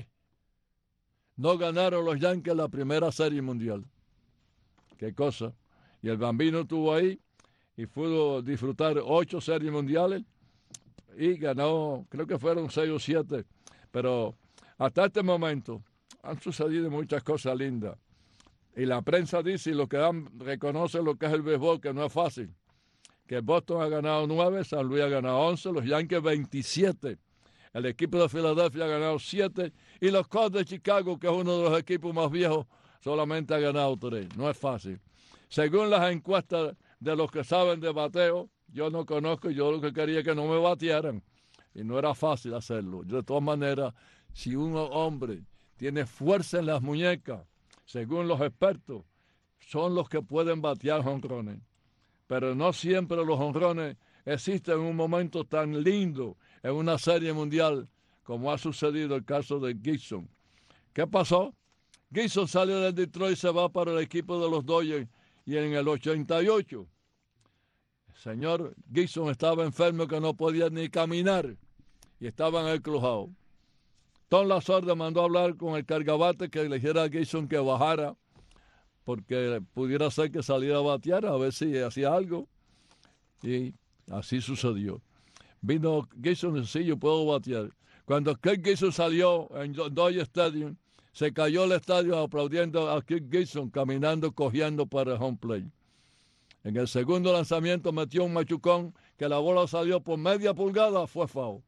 no ganaron los Yankees la primera Serie Mundial. ¿Qué cosa? Y el Bambino estuvo ahí y pudo disfrutar ocho Series Mundiales y ganó, creo que fueron seis o siete. Pero hasta este momento han sucedido muchas cosas lindas. Y la prensa dice, y los que dan, reconocen lo que es el béisbol, que no es fácil, que Boston ha ganado nueve, San Luis ha ganado once, los Yankees veintisiete. El equipo de Filadelfia ha ganado siete y los Cubs de Chicago, que es uno de los equipos más viejos, solamente ha ganado tres. No es fácil. Según las encuestas de los que saben de bateo, yo no conozco, yo lo que quería que no me batearan. Y no era fácil hacerlo. De todas maneras, si un hombre tiene fuerza en las muñecas, según los expertos, son los que pueden batear jonrones. Pero no siempre los jonrones existen en un momento tan lindo en una Serie Mundial como ha sucedido el caso de Gibson. ¿Qué pasó? Gibson salió de Detroit y se va para el equipo de los Dodgers y en el ochenta y ocho el señor Gibson estaba enfermo que no podía ni caminar y estaba en el clubhouse. Tom Lasorda mandó a hablar con el cargabate que le dijera a Gibson que bajara porque pudiera ser que saliera a batear a ver si hacía algo y así sucedió. Vino Gibson y dijo, sí, yo puedo batear. Cuando Kirk Gibson salió en Dodger Stadium, se cayó el estadio aplaudiendo a Kirk Gibson, caminando, cojeando para el home plate. En el segundo lanzamiento metió un machucón que la bola salió por media pulgada, fue foul.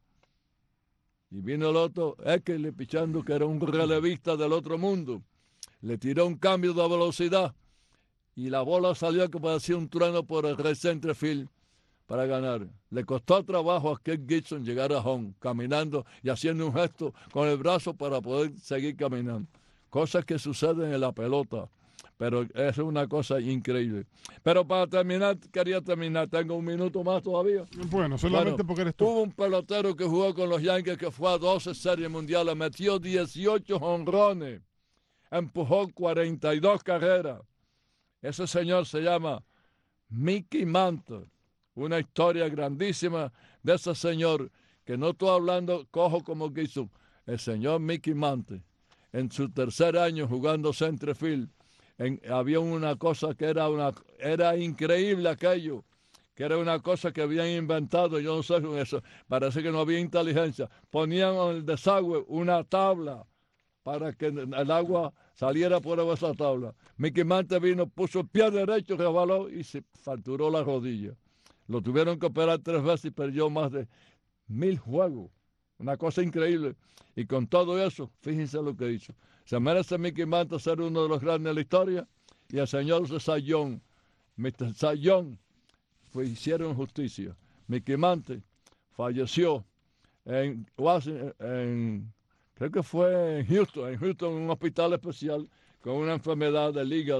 Y vino el otro, Eckersley pichando, que era un relevista del otro mundo. Le tiró un cambio de velocidad y la bola salió que parecía un trueno por el right center field para ganar. Le costó trabajo a Kirk Gibson llegar a home, caminando y haciendo un gesto con el brazo para poder seguir caminando. Cosas que suceden en la pelota, pero es una cosa increíble. Pero para terminar, quería terminar, tengo un minuto más todavía. Bueno, solamente bueno, porque eres tú. Hubo un pelotero que jugó con los Yankees que fue a doce Series Mundiales, metió dieciocho jonrones, empujó cuarenta y dos carreras. Ese señor se llama Mickey Mantle. Una historia grandísima de ese señor, que no estoy hablando cojo como Gibson, el señor Mickey Mantle. En su tercer año jugando center field, en, había una cosa que era, una, era increíble aquello, que era una cosa que habían inventado, yo no sé con eso, parece que no había inteligencia. Ponían en el desagüe una tabla para que el agua saliera por esa tabla. Mickey Mantle vino, puso el pie derecho, rebaló y se fracturó la rodilla. Lo tuvieron que operar tres veces y perdió más de mil juegos. Una cosa increíble. Y con todo eso, fíjense lo que hizo. Se merece Mickey Mantle ser uno de los grandes de la historia. Y el señor Cy Young, mister Cy Young, fue, hicieron justicia. Mickey Mantle falleció en Washington, en, creo que fue en Houston, en Houston, en un hospital especial, con una enfermedad del hígado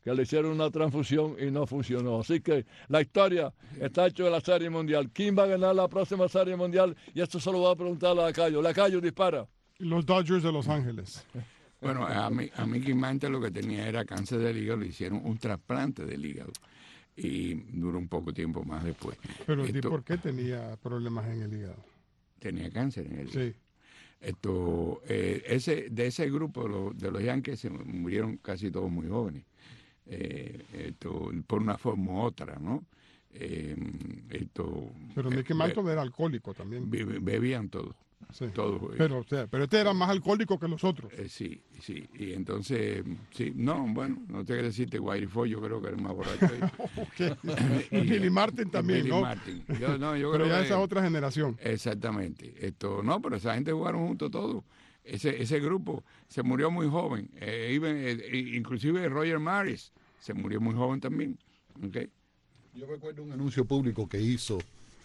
que le hicieron una transfusión y no funcionó. Así que la historia está hecha de la Serie Mundial. ¿Quién va a ganar la próxima Serie Mundial? Y esto se lo voy a preguntar a Lacayo. Lacayo, dispara. Los Dodgers de Los Ángeles. Bueno, a, mí, a Mickey Mantle lo que tenía era cáncer del hígado, le hicieron un trasplante del hígado y duró un poco tiempo más después. Pero Esto, ¿por qué tenía problemas en el hígado? Tenía cáncer en el hígado. Sí. Esto, eh, ese, de ese grupo lo, de los Yankees se murieron casi todos muy jóvenes, eh, esto, por una forma u otra, ¿no? Eh, esto, pero Mickey Mantle be, era alcohólico también. Be, bebían todos. Sí. Todo, pero, o sea, pero este era más alcohólico que los otros. Eh, sí, sí. Y entonces, sí, no, bueno, no te quiero decirte, Whitey Ford, yo creo que era más borracho. Okay. Y, y Billy Martin también, Billy ¿no? Martin. Yo, no yo pero creo ya que, esa otra generación. Exactamente. Esto, no, pero esa gente jugaron juntos todos. Ese, ese grupo se murió muy joven. Eh, even, eh, inclusive Roger Maris se murió muy joven también. Okay. Yo recuerdo un anuncio público que hizo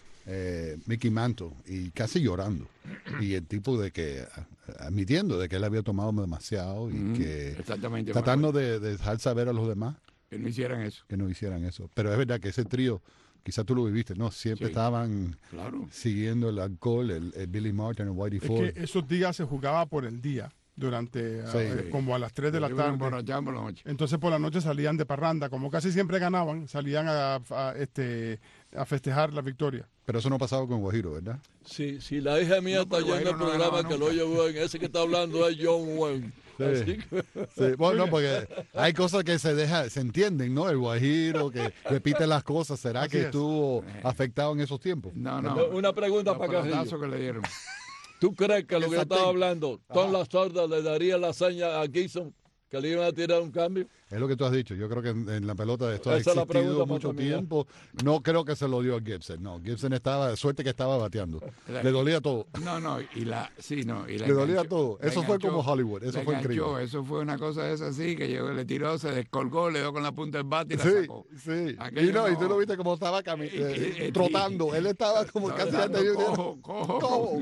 Eh, Mickey Mantle y casi llorando y el tipo de que admitiendo de que él había tomado demasiado y mm, que exactamente tratando de, de dejar saber a los demás que no hicieran eso que no hicieran eso pero es verdad que ese trío quizás tú lo viviste no siempre sí, estaban claro. siguiendo el alcohol el, el Billy Martin el Whitey Ford es que esos días se jugaba por el día durante sí. uh, como a las tres de la tarde. Por la noche. Entonces por la noche salían de parranda, como casi siempre ganaban, salían a, a, este, a festejar la victoria. Pero eso no pasaba con Guajiro, ¿verdad? Sí, sí, la hija mía no, está allá en el no programa que lo llevó en ese que está hablando es John Wayne. Sí. Sí. Bueno, no, porque hay cosas que se deja, se entienden, ¿no? El Guajiro que repite las cosas, ¿será Así que es. estuvo afectado en esos tiempos? No, no. Una pregunta no, para acá. que le dieron. ¿Tú crees que lo que yo estaba hablando, Tom La Sorda le daría la seña a Gibson que le iban a tirar un cambio? Es lo que tú has dicho. Yo creo que en, en la pelota esto ha existido mucho tiempo. No creo que se lo dio a Gibson. No, Gibson estaba, suerte que estaba bateando. La, le dolía todo. No, no, y la, sí, no. Y la le enganchó, dolía todo. Eso fue enganchó, como Hollywood. Eso fue enganchó, increíble. Eso fue una cosa esa así, que llegó, le tiró, se descolgó, le dio con la punta del bate y sí, la sacó. Sí, y no, no, y tú lo viste como estaba cami eh, eh, trotando. Él estaba como casi antes de cojo, cojo. cojo.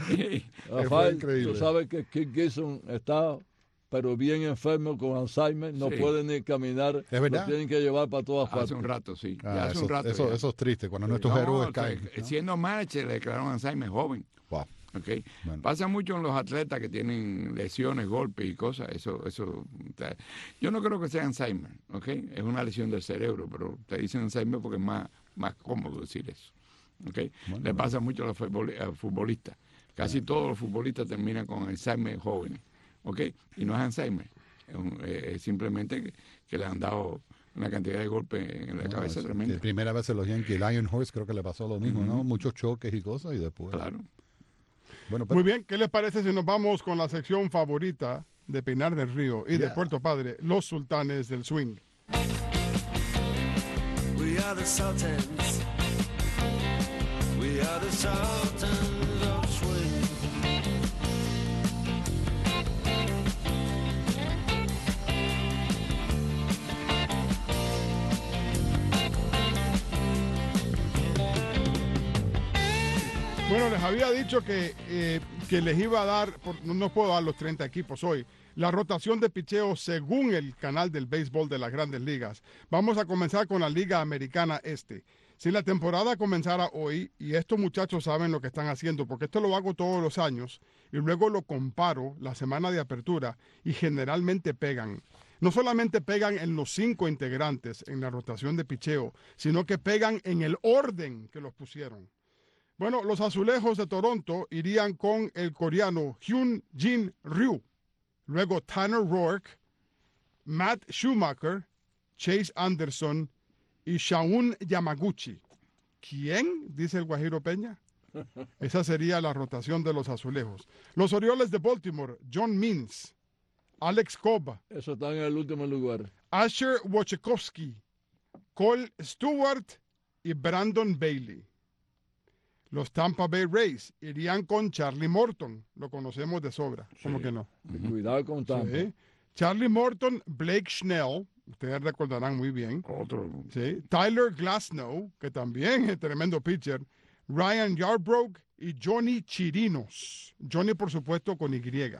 Rafael, tú sabes que Kirk Gibson está pero bien enfermo con Alzheimer, no sí. puede ni caminar, ¿Es verdad? Lo tienen que llevar para todas partes. Hace un rato, sí. Ah, ya hace eso, un rato eso, ya. eso es triste, cuando nuestros no, héroes caen. ¿no? Siendo marcha, le declararon Alzheimer joven. Wow. Okay. Bueno. Pasa mucho en los atletas que tienen lesiones, golpes y cosas. Eso, eso. Yo no creo que sea Alzheimer, ¿okay? Es una lesión del cerebro, pero te dicen Alzheimer porque es más, más cómodo decir eso. ¿Okay? Bueno, Le pasa bueno. mucho a los futbolistas. Casi bueno. todos los futbolistas terminan con Alzheimer jóvenes, ¿okay? Y no es Alzheimer. Es, un, es simplemente que, que le han dado una cantidad de golpes en la no, cabeza eso, tremenda. La primera vez en los Yankees, Lion Horse creo que le pasó lo mismo, uh-huh. ¿no? Muchos choques y cosas y después. Claro. Bueno, pero... Muy bien, ¿qué les parece si nos vamos con la sección favorita de Pinar del Río y yeah. de Puerto Padre, los sultanes del swing? We are the sultans. We are the sultans of swing. Bueno, les había dicho que, eh, que les iba a dar, por, no, no puedo dar los treinta equipos hoy, la rotación de picheo según el canal del béisbol de las Grandes Ligas. Vamos a comenzar con la Liga Americana Este. Si la temporada comenzara hoy, y estos muchachos saben lo que están haciendo, porque esto lo hago todos los años, y luego lo comparo la semana de apertura, y generalmente pegan. No solamente pegan en los cinco integrantes en la rotación de picheo, sino que pegan en el orden que los pusieron. Bueno, los azulejos de Toronto irían con el coreano Hyun Jin Ryu, luego Tanner Roark, Matt Schumacher, Chase Anderson y Shaun Yamaguchi. ¿Quién? Dice el Guajiro Peña. Esa sería la rotación de los azulejos. Los Orioles de Baltimore, John Means, Alex Cobb. Eso está en el último lugar. Asher Wojciechowski, Cole Stewart y Brandon Bailey. Los Tampa Bay Rays irían con Charlie Morton. Lo conocemos de sobra. Sí. ¿Cómo que no? Uh-huh. Cuidado con Tampa. Sí. Charlie Morton, Blake Snell. Ustedes recordarán muy bien. Otro. Sí. Tyler Glasnow, que también es tremendo pitcher. Ryan Yarbrough y Johnny Chirinos. Johnny, por supuesto, con Y.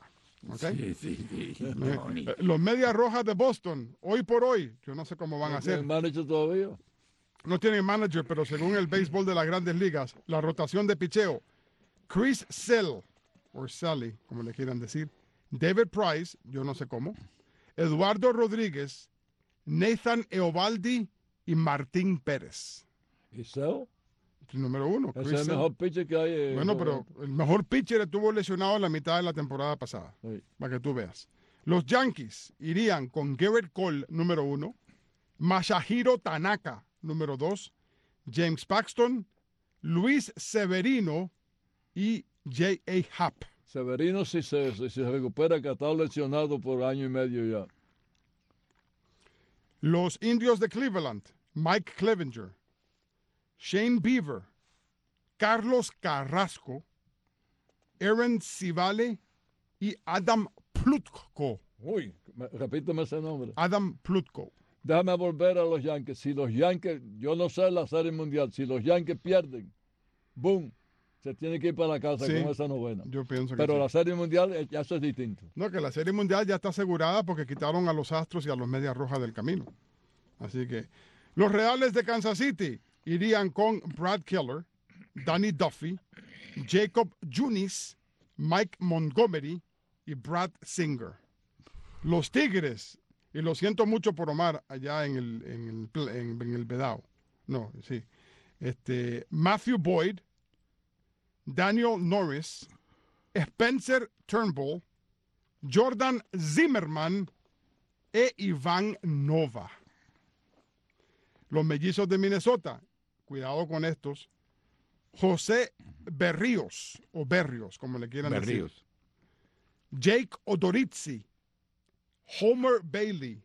¿Okay? Sí, sí, sí. Eh, Los Medias Rojas de Boston, hoy por hoy, yo no sé cómo van a hacer. ¿No tienen manager todavía? No tienen manager, pero según el béisbol de las Grandes Ligas, la rotación de picheo, Chris Sale, o Sally, como le quieran decir, David Price, yo no sé cómo, Eduardo Rodríguez, Nathan Eovaldi y Martín Pérez. ¿Y Sale? El número uno. Ese es el mejor pitcher que hay. Eh, bueno, pero el mejor pitcher estuvo lesionado en la mitad de la temporada pasada. Sí. Para que tú veas. Los Yankees irían con Garrett Cole, número uno, Masahiro Tanaka, número dos, James Paxton, Luis Severino y J A. Happ. Severino, si se, si se recupera, que ha estado lesionado por año y medio ya. Los Indios de Cleveland, Mike Clevinger, Shane Bieber, Carlos Carrasco, Aaron Civale y Adam Plutko. Uy, me, repíteme ese nombre. Adam Plutko. Déjame volver a los Yankees. Si los Yankees, yo no sé la Serie Mundial, si los Yankees pierden, boom, se tiene que ir para la casa Sí, con esa novena. Yo pienso que Pero sí. la Serie Mundial, eh, ya eso es distinto. No, que la Serie Mundial ya está asegurada porque quitaron a los Astros y a los Medias Rojas del camino. Así que los Reales de Kansas City irían con Brad Keller, Danny Duffy, Jacob Junis, Mike Montgomery y Brad Singer. Los Tigres, y lo siento mucho por Omar allá en el, en el, pl- en, en el Vedao. No, sí. Este, Matthew Boyd, Daniel Norris, Spencer Turnbull, Jordan Zimmerman e Iván Nova. Los Mellizos de Minnesota, cuidado con estos, José Berríos, o Berrios, como le quieran Berríos. decir. Jake Odorizzi, Homer Bailey,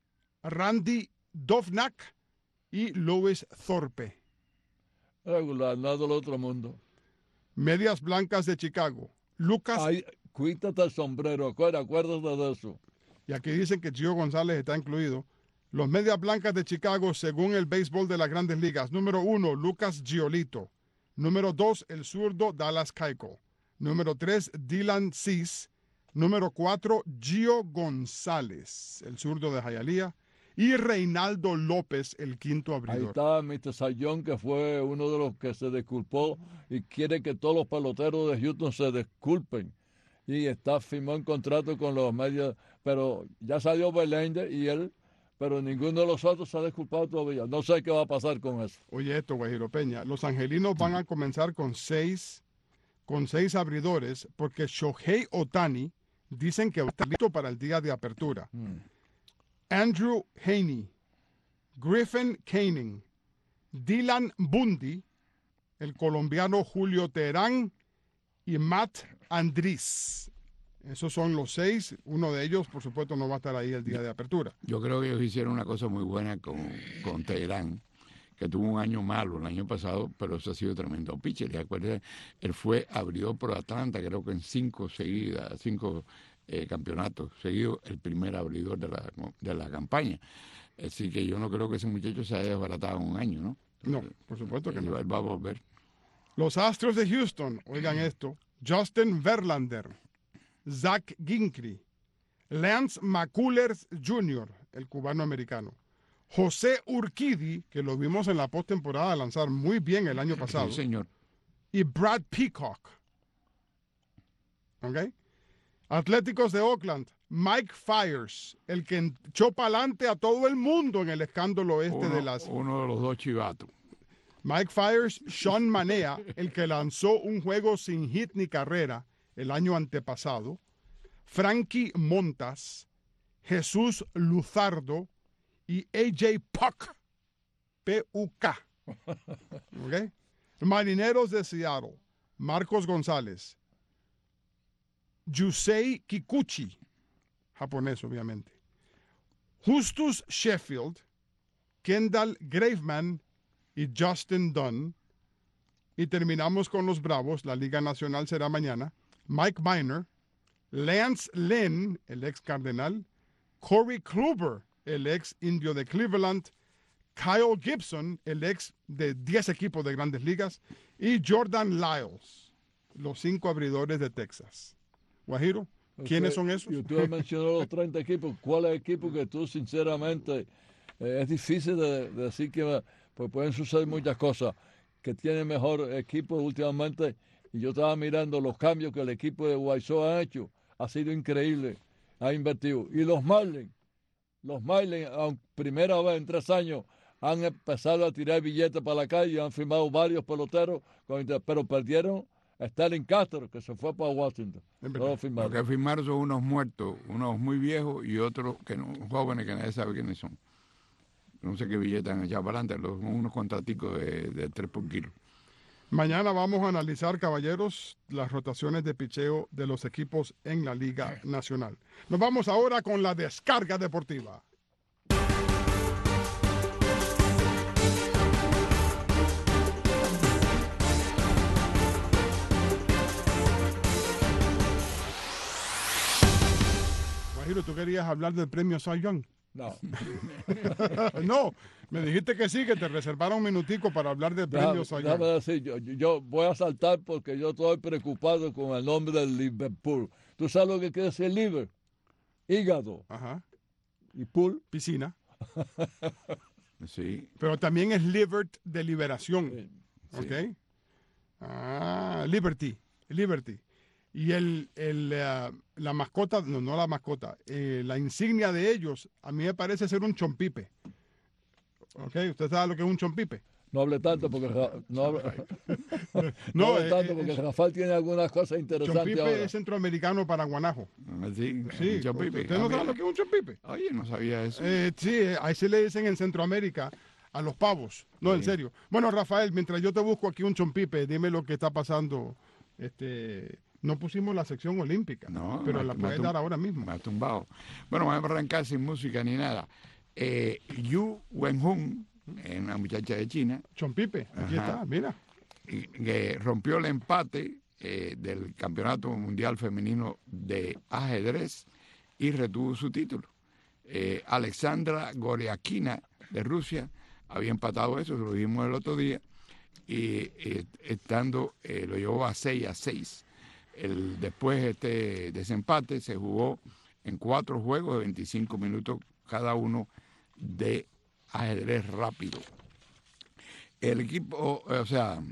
Randy Dovnak y Louis Thorpe. Regular, nada del otro mundo. Medias Blancas de Chicago, Lucas. Ay, quítate el sombrero, acuérdate, acuérdate de eso. Y aquí dicen que Gio González está incluido. Los Medias Blancas de Chicago, según el béisbol de las Grandes Ligas. Número uno, Lucas Giolito. Número dos, el zurdo Dallas Keuchel. Número tres, Dylan Cease. Número cuatro, Gio González, el zurdo de Hialeah. Y Reinaldo López, el quinto Ahí abridor. está mister Sayón, que fue uno de los que se disculpó y quiere que todos los peloteros de Houston se disculpen. Y está firmó un contrato con los medios, pero ya salió Belende y él, pero ninguno de los otros se ha disculpado todavía. No sé qué va a pasar con eso. Oye esto, Guajiro Peña. Los angelinos van a comenzar con seis, con seis abridores porque Shohei Ohtani dicen que va a estar listo para el día de apertura. Hmm. Andrew Haney, Griffin Canning, Dylan Bundy, el colombiano Julio Terán y Matt Andriz. Esos son los seis. Uno de ellos, por supuesto, no va a estar ahí el día de apertura. Yo creo que ellos hicieron una cosa muy buena con, con Teherán, que tuvo un año malo el año pasado, pero eso ha sido tremendo pitcher. Y acuérdense, él fue abridor por Atlanta, creo que en cinco seguidas, cinco eh, campeonatos seguidos, el primer abridor de la, de la campaña. Así que yo no creo que ese muchacho se haya desbaratado en un año, ¿no? No, por supuesto que él, no. Él va a volver. Los Astros de Houston, oigan esto, Justin Verlander, Zach Ginkley, Lance McCullers junior, el cubano-americano, José Urquidy, que lo vimos en la postemporada lanzar muy bien el año pasado. Sí, señor. Y Brad Peacock. ¿Ok? Atléticos de Oakland, Mike Fiers, el que echó para adelante a todo el mundo en el escándalo este uno, de las... Uno de los dos chivatos. Mike Fiers, Sean Manea, el que lanzó un juego sin hit ni carrera el año antepasado, Frankie Montas, Jesús Luzardo y A J Puck, P U K. ¿Okay? Marineros de Seattle, Marcos González, Yusei Kikuchi, japonés obviamente, Justus Sheffield, Kendall Graveman y Justin Dunn. Y terminamos con los Bravos, la Liga Nacional será mañana, Mike Minor, Lance Lynn, el ex Cardenal, Corey Kluber, el ex Indio de Cleveland, Kyle Gibson, el ex de diez equipos de Grandes Ligas, y Jordan Lyles, los cinco abridores de Texas. Guajiro. ¿Quiénes son esos? Y usted mencionó los treinta equipos. ¿Cuál es el equipo que tú, sinceramente, eh, es difícil de, de decir que pues pueden suceder muchas cosas, que tiene mejor equipo últimamente? Y yo estaba mirando los cambios que el equipo de Guaysó ha hecho. Ha sido increíble. Ha invertido. Y los Marlins, los Marlins, aunque primera vez en tres años, han empezado a tirar billetes para la calle, han firmado varios peloteros, pero perdieron a Stalin Castro, que se fue para Washington. Lo que firmaron son unos muertos, unos muy viejos y otros que no, jóvenes que nadie sabe quiénes son. No sé qué billetes han echado para adelante, los, unos contraticos de, de tres por kilo. Mañana vamos a analizar, caballeros, las rotaciones de picheo de los equipos en la Liga Nacional. Nos vamos ahora con la descarga deportiva. Guajiro, ¿tú querías hablar del premio Cy Young? No. No, me dijiste que sí, que te reservaron un minutico para hablar del premio Cy Young. Déjame decir, yo, yo voy a saltar porque yo estoy preocupado con el nombre del Liverpool. ¿Tú sabes lo que quiere decir liver? Hígado. Ajá. ¿Y pool? Piscina. Sí. Pero también es liver de liberación. Sí. ¿Ok? Ah, Liberty. Liberty. Y el, el, uh, la mascota, no, no la mascota, eh, la insignia de ellos, a mí me parece ser un chompipe. ¿Ok? ¿Usted sabe lo que es un chompipe? No hable tanto porque, no hable, no no, hable tanto eh, porque es, Rafael tiene algunas cosas interesantes chompipe ahora. Es centroamericano para guanajo. Sí, sí. Chompipe. ¿Usted no sabe lo que es un chompipe? Oye, no sabía eso. Eh, sí, ahí se le dicen en Centroamérica a los pavos. No, sí. En serio. Bueno, Rafael, mientras yo te busco aquí un chompipe, dime lo que está pasando. Este... No pusimos la sección olímpica, no, pero me, la puedes dar ahora mismo. Me ha tumbado. Bueno, vamos a arrancar sin música ni nada. Eh, Yu Wenhun, una muchacha de China. Chompipe, aquí ajá, está, mira. Y, que rompió el empate eh, del Campeonato Mundial Femenino de Ajedrez y retuvo su título. Eh, Alexandra Goriakina de Rusia había empatado eso, lo vimos el otro día, y eh, estando, eh, lo llevó a seis a seis. El, después este desempate se jugó en cuatro juegos de veinticinco minutos cada uno de ajedrez rápido. El equipo, o sea,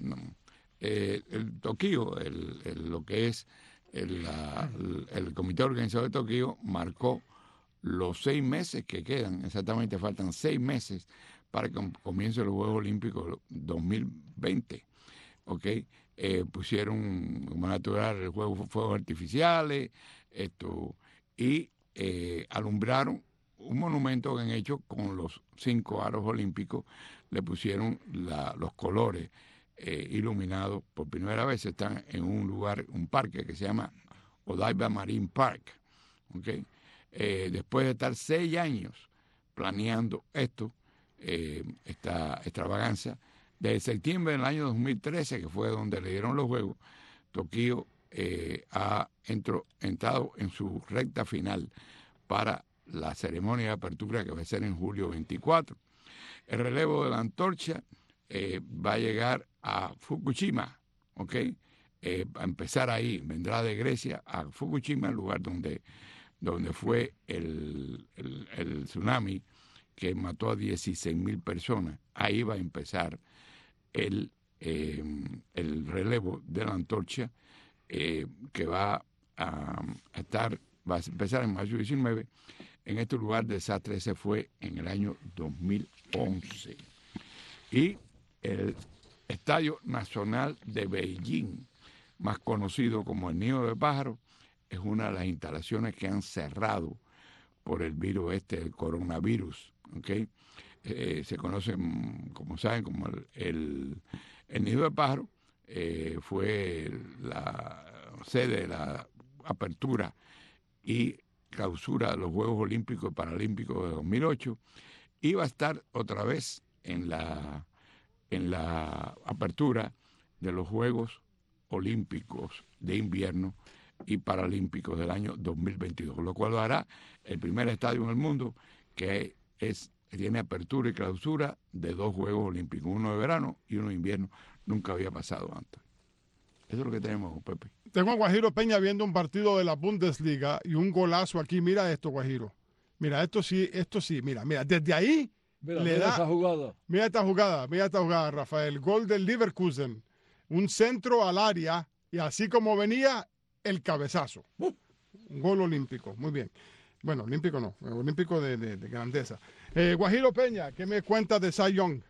eh, el Tokio, el, el, lo que es el, la, el, el comité organizador de Tokio, marcó los seis meses que quedan, exactamente faltan seis meses para que comiencen los Juegos Olímpicos dos mil veinte. ¿Ok? Eh, pusieron como natural el juego, fuegos artificiales, esto, y eh, alumbraron un monumento que han hecho con los cinco aros olímpicos, le pusieron la, los colores eh, iluminados. Por primera vez están en un lugar, un parque que se llama Odaiba Marine Park. ¿Okay? Eh, después de estar seis años planeando esto, eh, esta extravaganza, desde septiembre del año dos mil trece, que fue donde le dieron los Juegos, Tokio eh, ha entró, entrado en su recta final para la ceremonia de apertura que va a ser en julio veinticuatro. El relevo de la antorcha eh, va a llegar a Fukushima, ¿ok? Eh, a empezar ahí, vendrá de Grecia a Fukushima, el lugar donde, donde fue el, el, el tsunami que mató a dieciséis mil personas. Ahí va a empezar el, eh, el relevo de la antorcha eh, que va a, a estar, va a empezar en mayo diecinueve. En este lugar de desastre se fue en el año dos mil once. Y el Estadio Nacional de Beijing, más conocido como el Nido de Pájaros, es una de las instalaciones que han cerrado por el virus este, el coronavirus, ¿ok? Eh, se conoce, como saben, como el, el, el Nido de Pájaros, eh, fue la sede de la apertura y clausura de los Juegos Olímpicos y Paralímpicos de dos mil ocho, y va a estar otra vez en la, en la apertura de los Juegos Olímpicos de Invierno y Paralímpicos del año dos mil veintidós, lo cual lo hará el primer estadio en el mundo que es tiene apertura y clausura de dos Juegos Olímpicos, uno de verano y uno de invierno. Nunca había pasado antes. Eso es lo que tenemos, Pepe. Tengo a Guajiro Peña viendo un partido de la Bundesliga y un golazo aquí. Mira esto, Guajiro. Mira, esto sí, esto sí. Mira, mira, desde ahí Mira, le mira da... esa jugada. Mira esta jugada, mira esta jugada, Rafael. Gol del Leverkusen. Un centro al área y así como venía, el cabezazo. Un gol olímpico, muy bien. Bueno, olímpico no, olímpico de, de, de grandeza. Eh, Guajiro Peña, ¿qué me cuentas de Cy Young?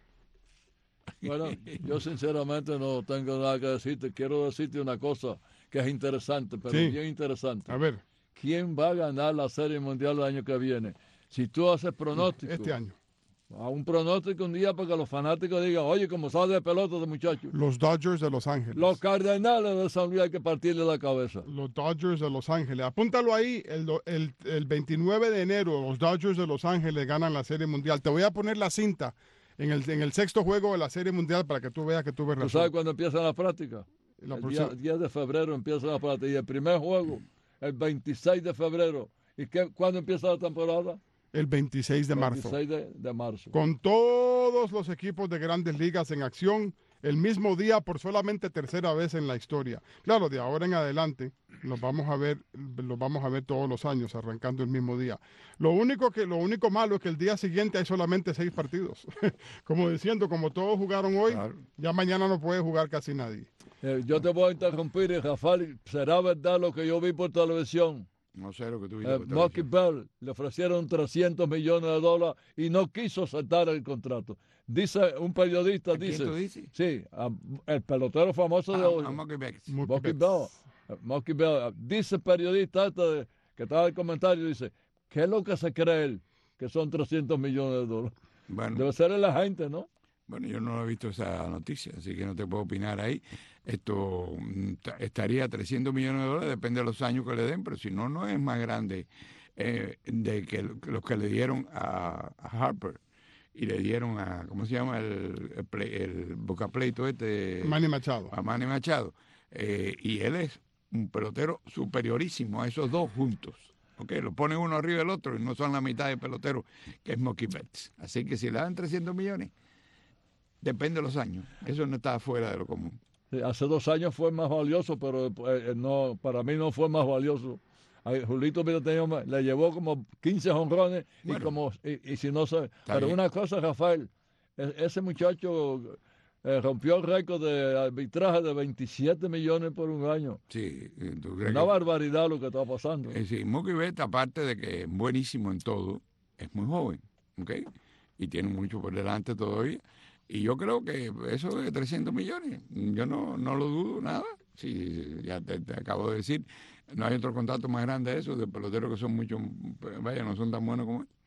Bueno, yo sinceramente no tengo nada que decirte. Quiero decirte una cosa que es interesante, pero Sí. bien interesante. A ver, ¿Quién va a ganar la Serie Mundial el año que viene? Si tú haces pronóstico. este año. A un pronóstico un día para que los fanáticos digan, oye, como sale de pelota de muchacho. Los Dodgers de Los Ángeles. Los Cardenales de San Luis hay que partirle la cabeza. Los Dodgers de Los Ángeles. Apúntalo ahí, el, do- el, el veintinueve de enero, los Dodgers de Los Ángeles ganan la Serie Mundial. Te voy a poner la cinta en el, en el sexto juego de la Serie Mundial para que tú veas que tuve ¿Tú razón. sabes cuándo empiezan las prácticas? La El próxima- día, diez de febrero empiezan las prácticas. Y el primer juego, el veintiséis de febrero. ¿Y qué, cuándo empieza la temporada? El veintiséis de marzo. veintiséis de, de marzo. Con todos los equipos de grandes ligas en acción el mismo día por solamente tercera vez en la historia. Claro, de ahora en adelante los vamos a ver, los vamos a ver todos los años arrancando el mismo día. Lo único que, lo único malo es que el día siguiente hay solamente seis partidos. Como diciendo, como todos jugaron hoy, Claro. ya mañana no puede jugar casi nadie. Eh, yo te voy a interrumpir, y Rafael, ¿será verdad lo que yo vi por televisión? No sé lo que tú viste. Eh, por Mookie televisión. Bell le ofrecieron trescientos millones de dólares y no quiso aceptar el contrato. Dice un periodista, ¿A quién dice, tú dices? sí, a- el pelotero famoso de Ah, hoy, a Mookie Betts. Mookie Mookie Betts. Bell. eh, Mookie Bell. Dice el periodista este de- que estaba en el comentario, dice, ¿qué es lo que se cree él? Que son trescientos millones de dólares. Bueno, Debe ser el agente, ¿no? bueno, yo no he visto esa noticia, así que no te puedo opinar ahí. Esto mm, ta- estaría a trescientos millones de dólares, depende de los años que le den, pero si no, no es más grande eh, de que lo- que los que le dieron a, a Harper y le dieron a, ¿cómo se llama? El, el, play- el bocapleito este. Manny Machado. A Manny Machado. Eh, y él es un pelotero superiorísimo a esos dos juntos. ¿Ok? Lo pone uno arriba del otro y no son la mitad de pelotero que es Mookie Betts. Así que si le dan trescientos millones, depende de los años. Eso no está fuera de lo común. Sí, hace dos años fue más valioso, pero eh, no, para mí no fue más valioso. A Julito mira, tenía más- le llevó como quince jonrones y Bueno. como y, y si no se. Pero bien. una cosa, Rafael, e- ese muchacho eh, rompió el récord de arbitraje de veintisiete millones por un año. Sí, eh, ¿tú crees Una que- barbaridad lo que está pasando. Eh, sí, Mookie Betts, aparte de que es buenísimo en todo, es muy joven, ¿ok? Y tiene mucho por delante todavía. Y yo creo que eso de trescientos millones, yo no, no lo dudo nada. Sí, ya te, te acabo de decir, no hay otro contrato más grande de eso, de peloteros que son mucho, vaya, no son tan buenos como él.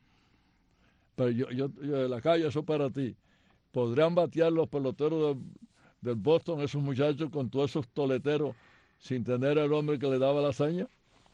Pero yo, yo, yo de la calle, eso para ti. ¿Podrían batear los peloteros de- del Boston, esos muchachos, con todos esos toleteros, sin tener el hombre que le daba la seña?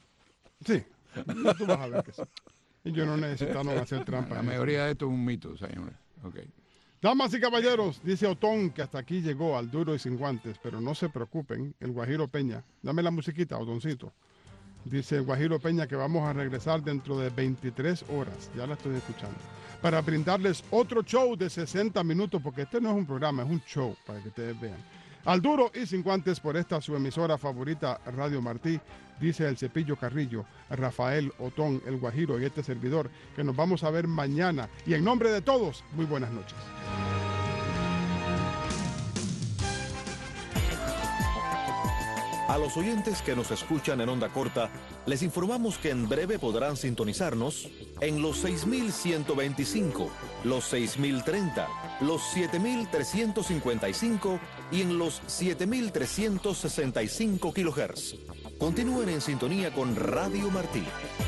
Sí, ya tú vas a ver que sí. Y yo no necesitaron hacer trampa. La en eso. mayoría de esto es un mito, señores. Ok. Damas y caballeros, dice Otón que hasta aquí llegó al duro y sin guantes, pero no se preocupen, el Guajiro Peña. Dame la musiquita, Otoncito. Dice el Guajiro Peña que vamos a regresar dentro de veintitrés horas, ya la estoy escuchando, para brindarles otro show de sesenta minutos, porque este no es un programa, es un show, para que ustedes vean. Al duro y sin guantes por esta su emisora favorita, Radio Martí, dice el Cepillo Carrillo, Rafael Otón, el Guajiro y este servidor, que nos vamos a ver mañana. Y en nombre de todos, muy buenas noches. A los oyentes que nos escuchan en onda corta, les informamos que en breve podrán sintonizarnos en los seis mil ciento veinticinco, los seis mil treinta, los siete mil trescientos cincuenta y cinco y en los siete mil trescientos sesenta y cinco kilohertz. Continúen en sintonía con Radio Martí.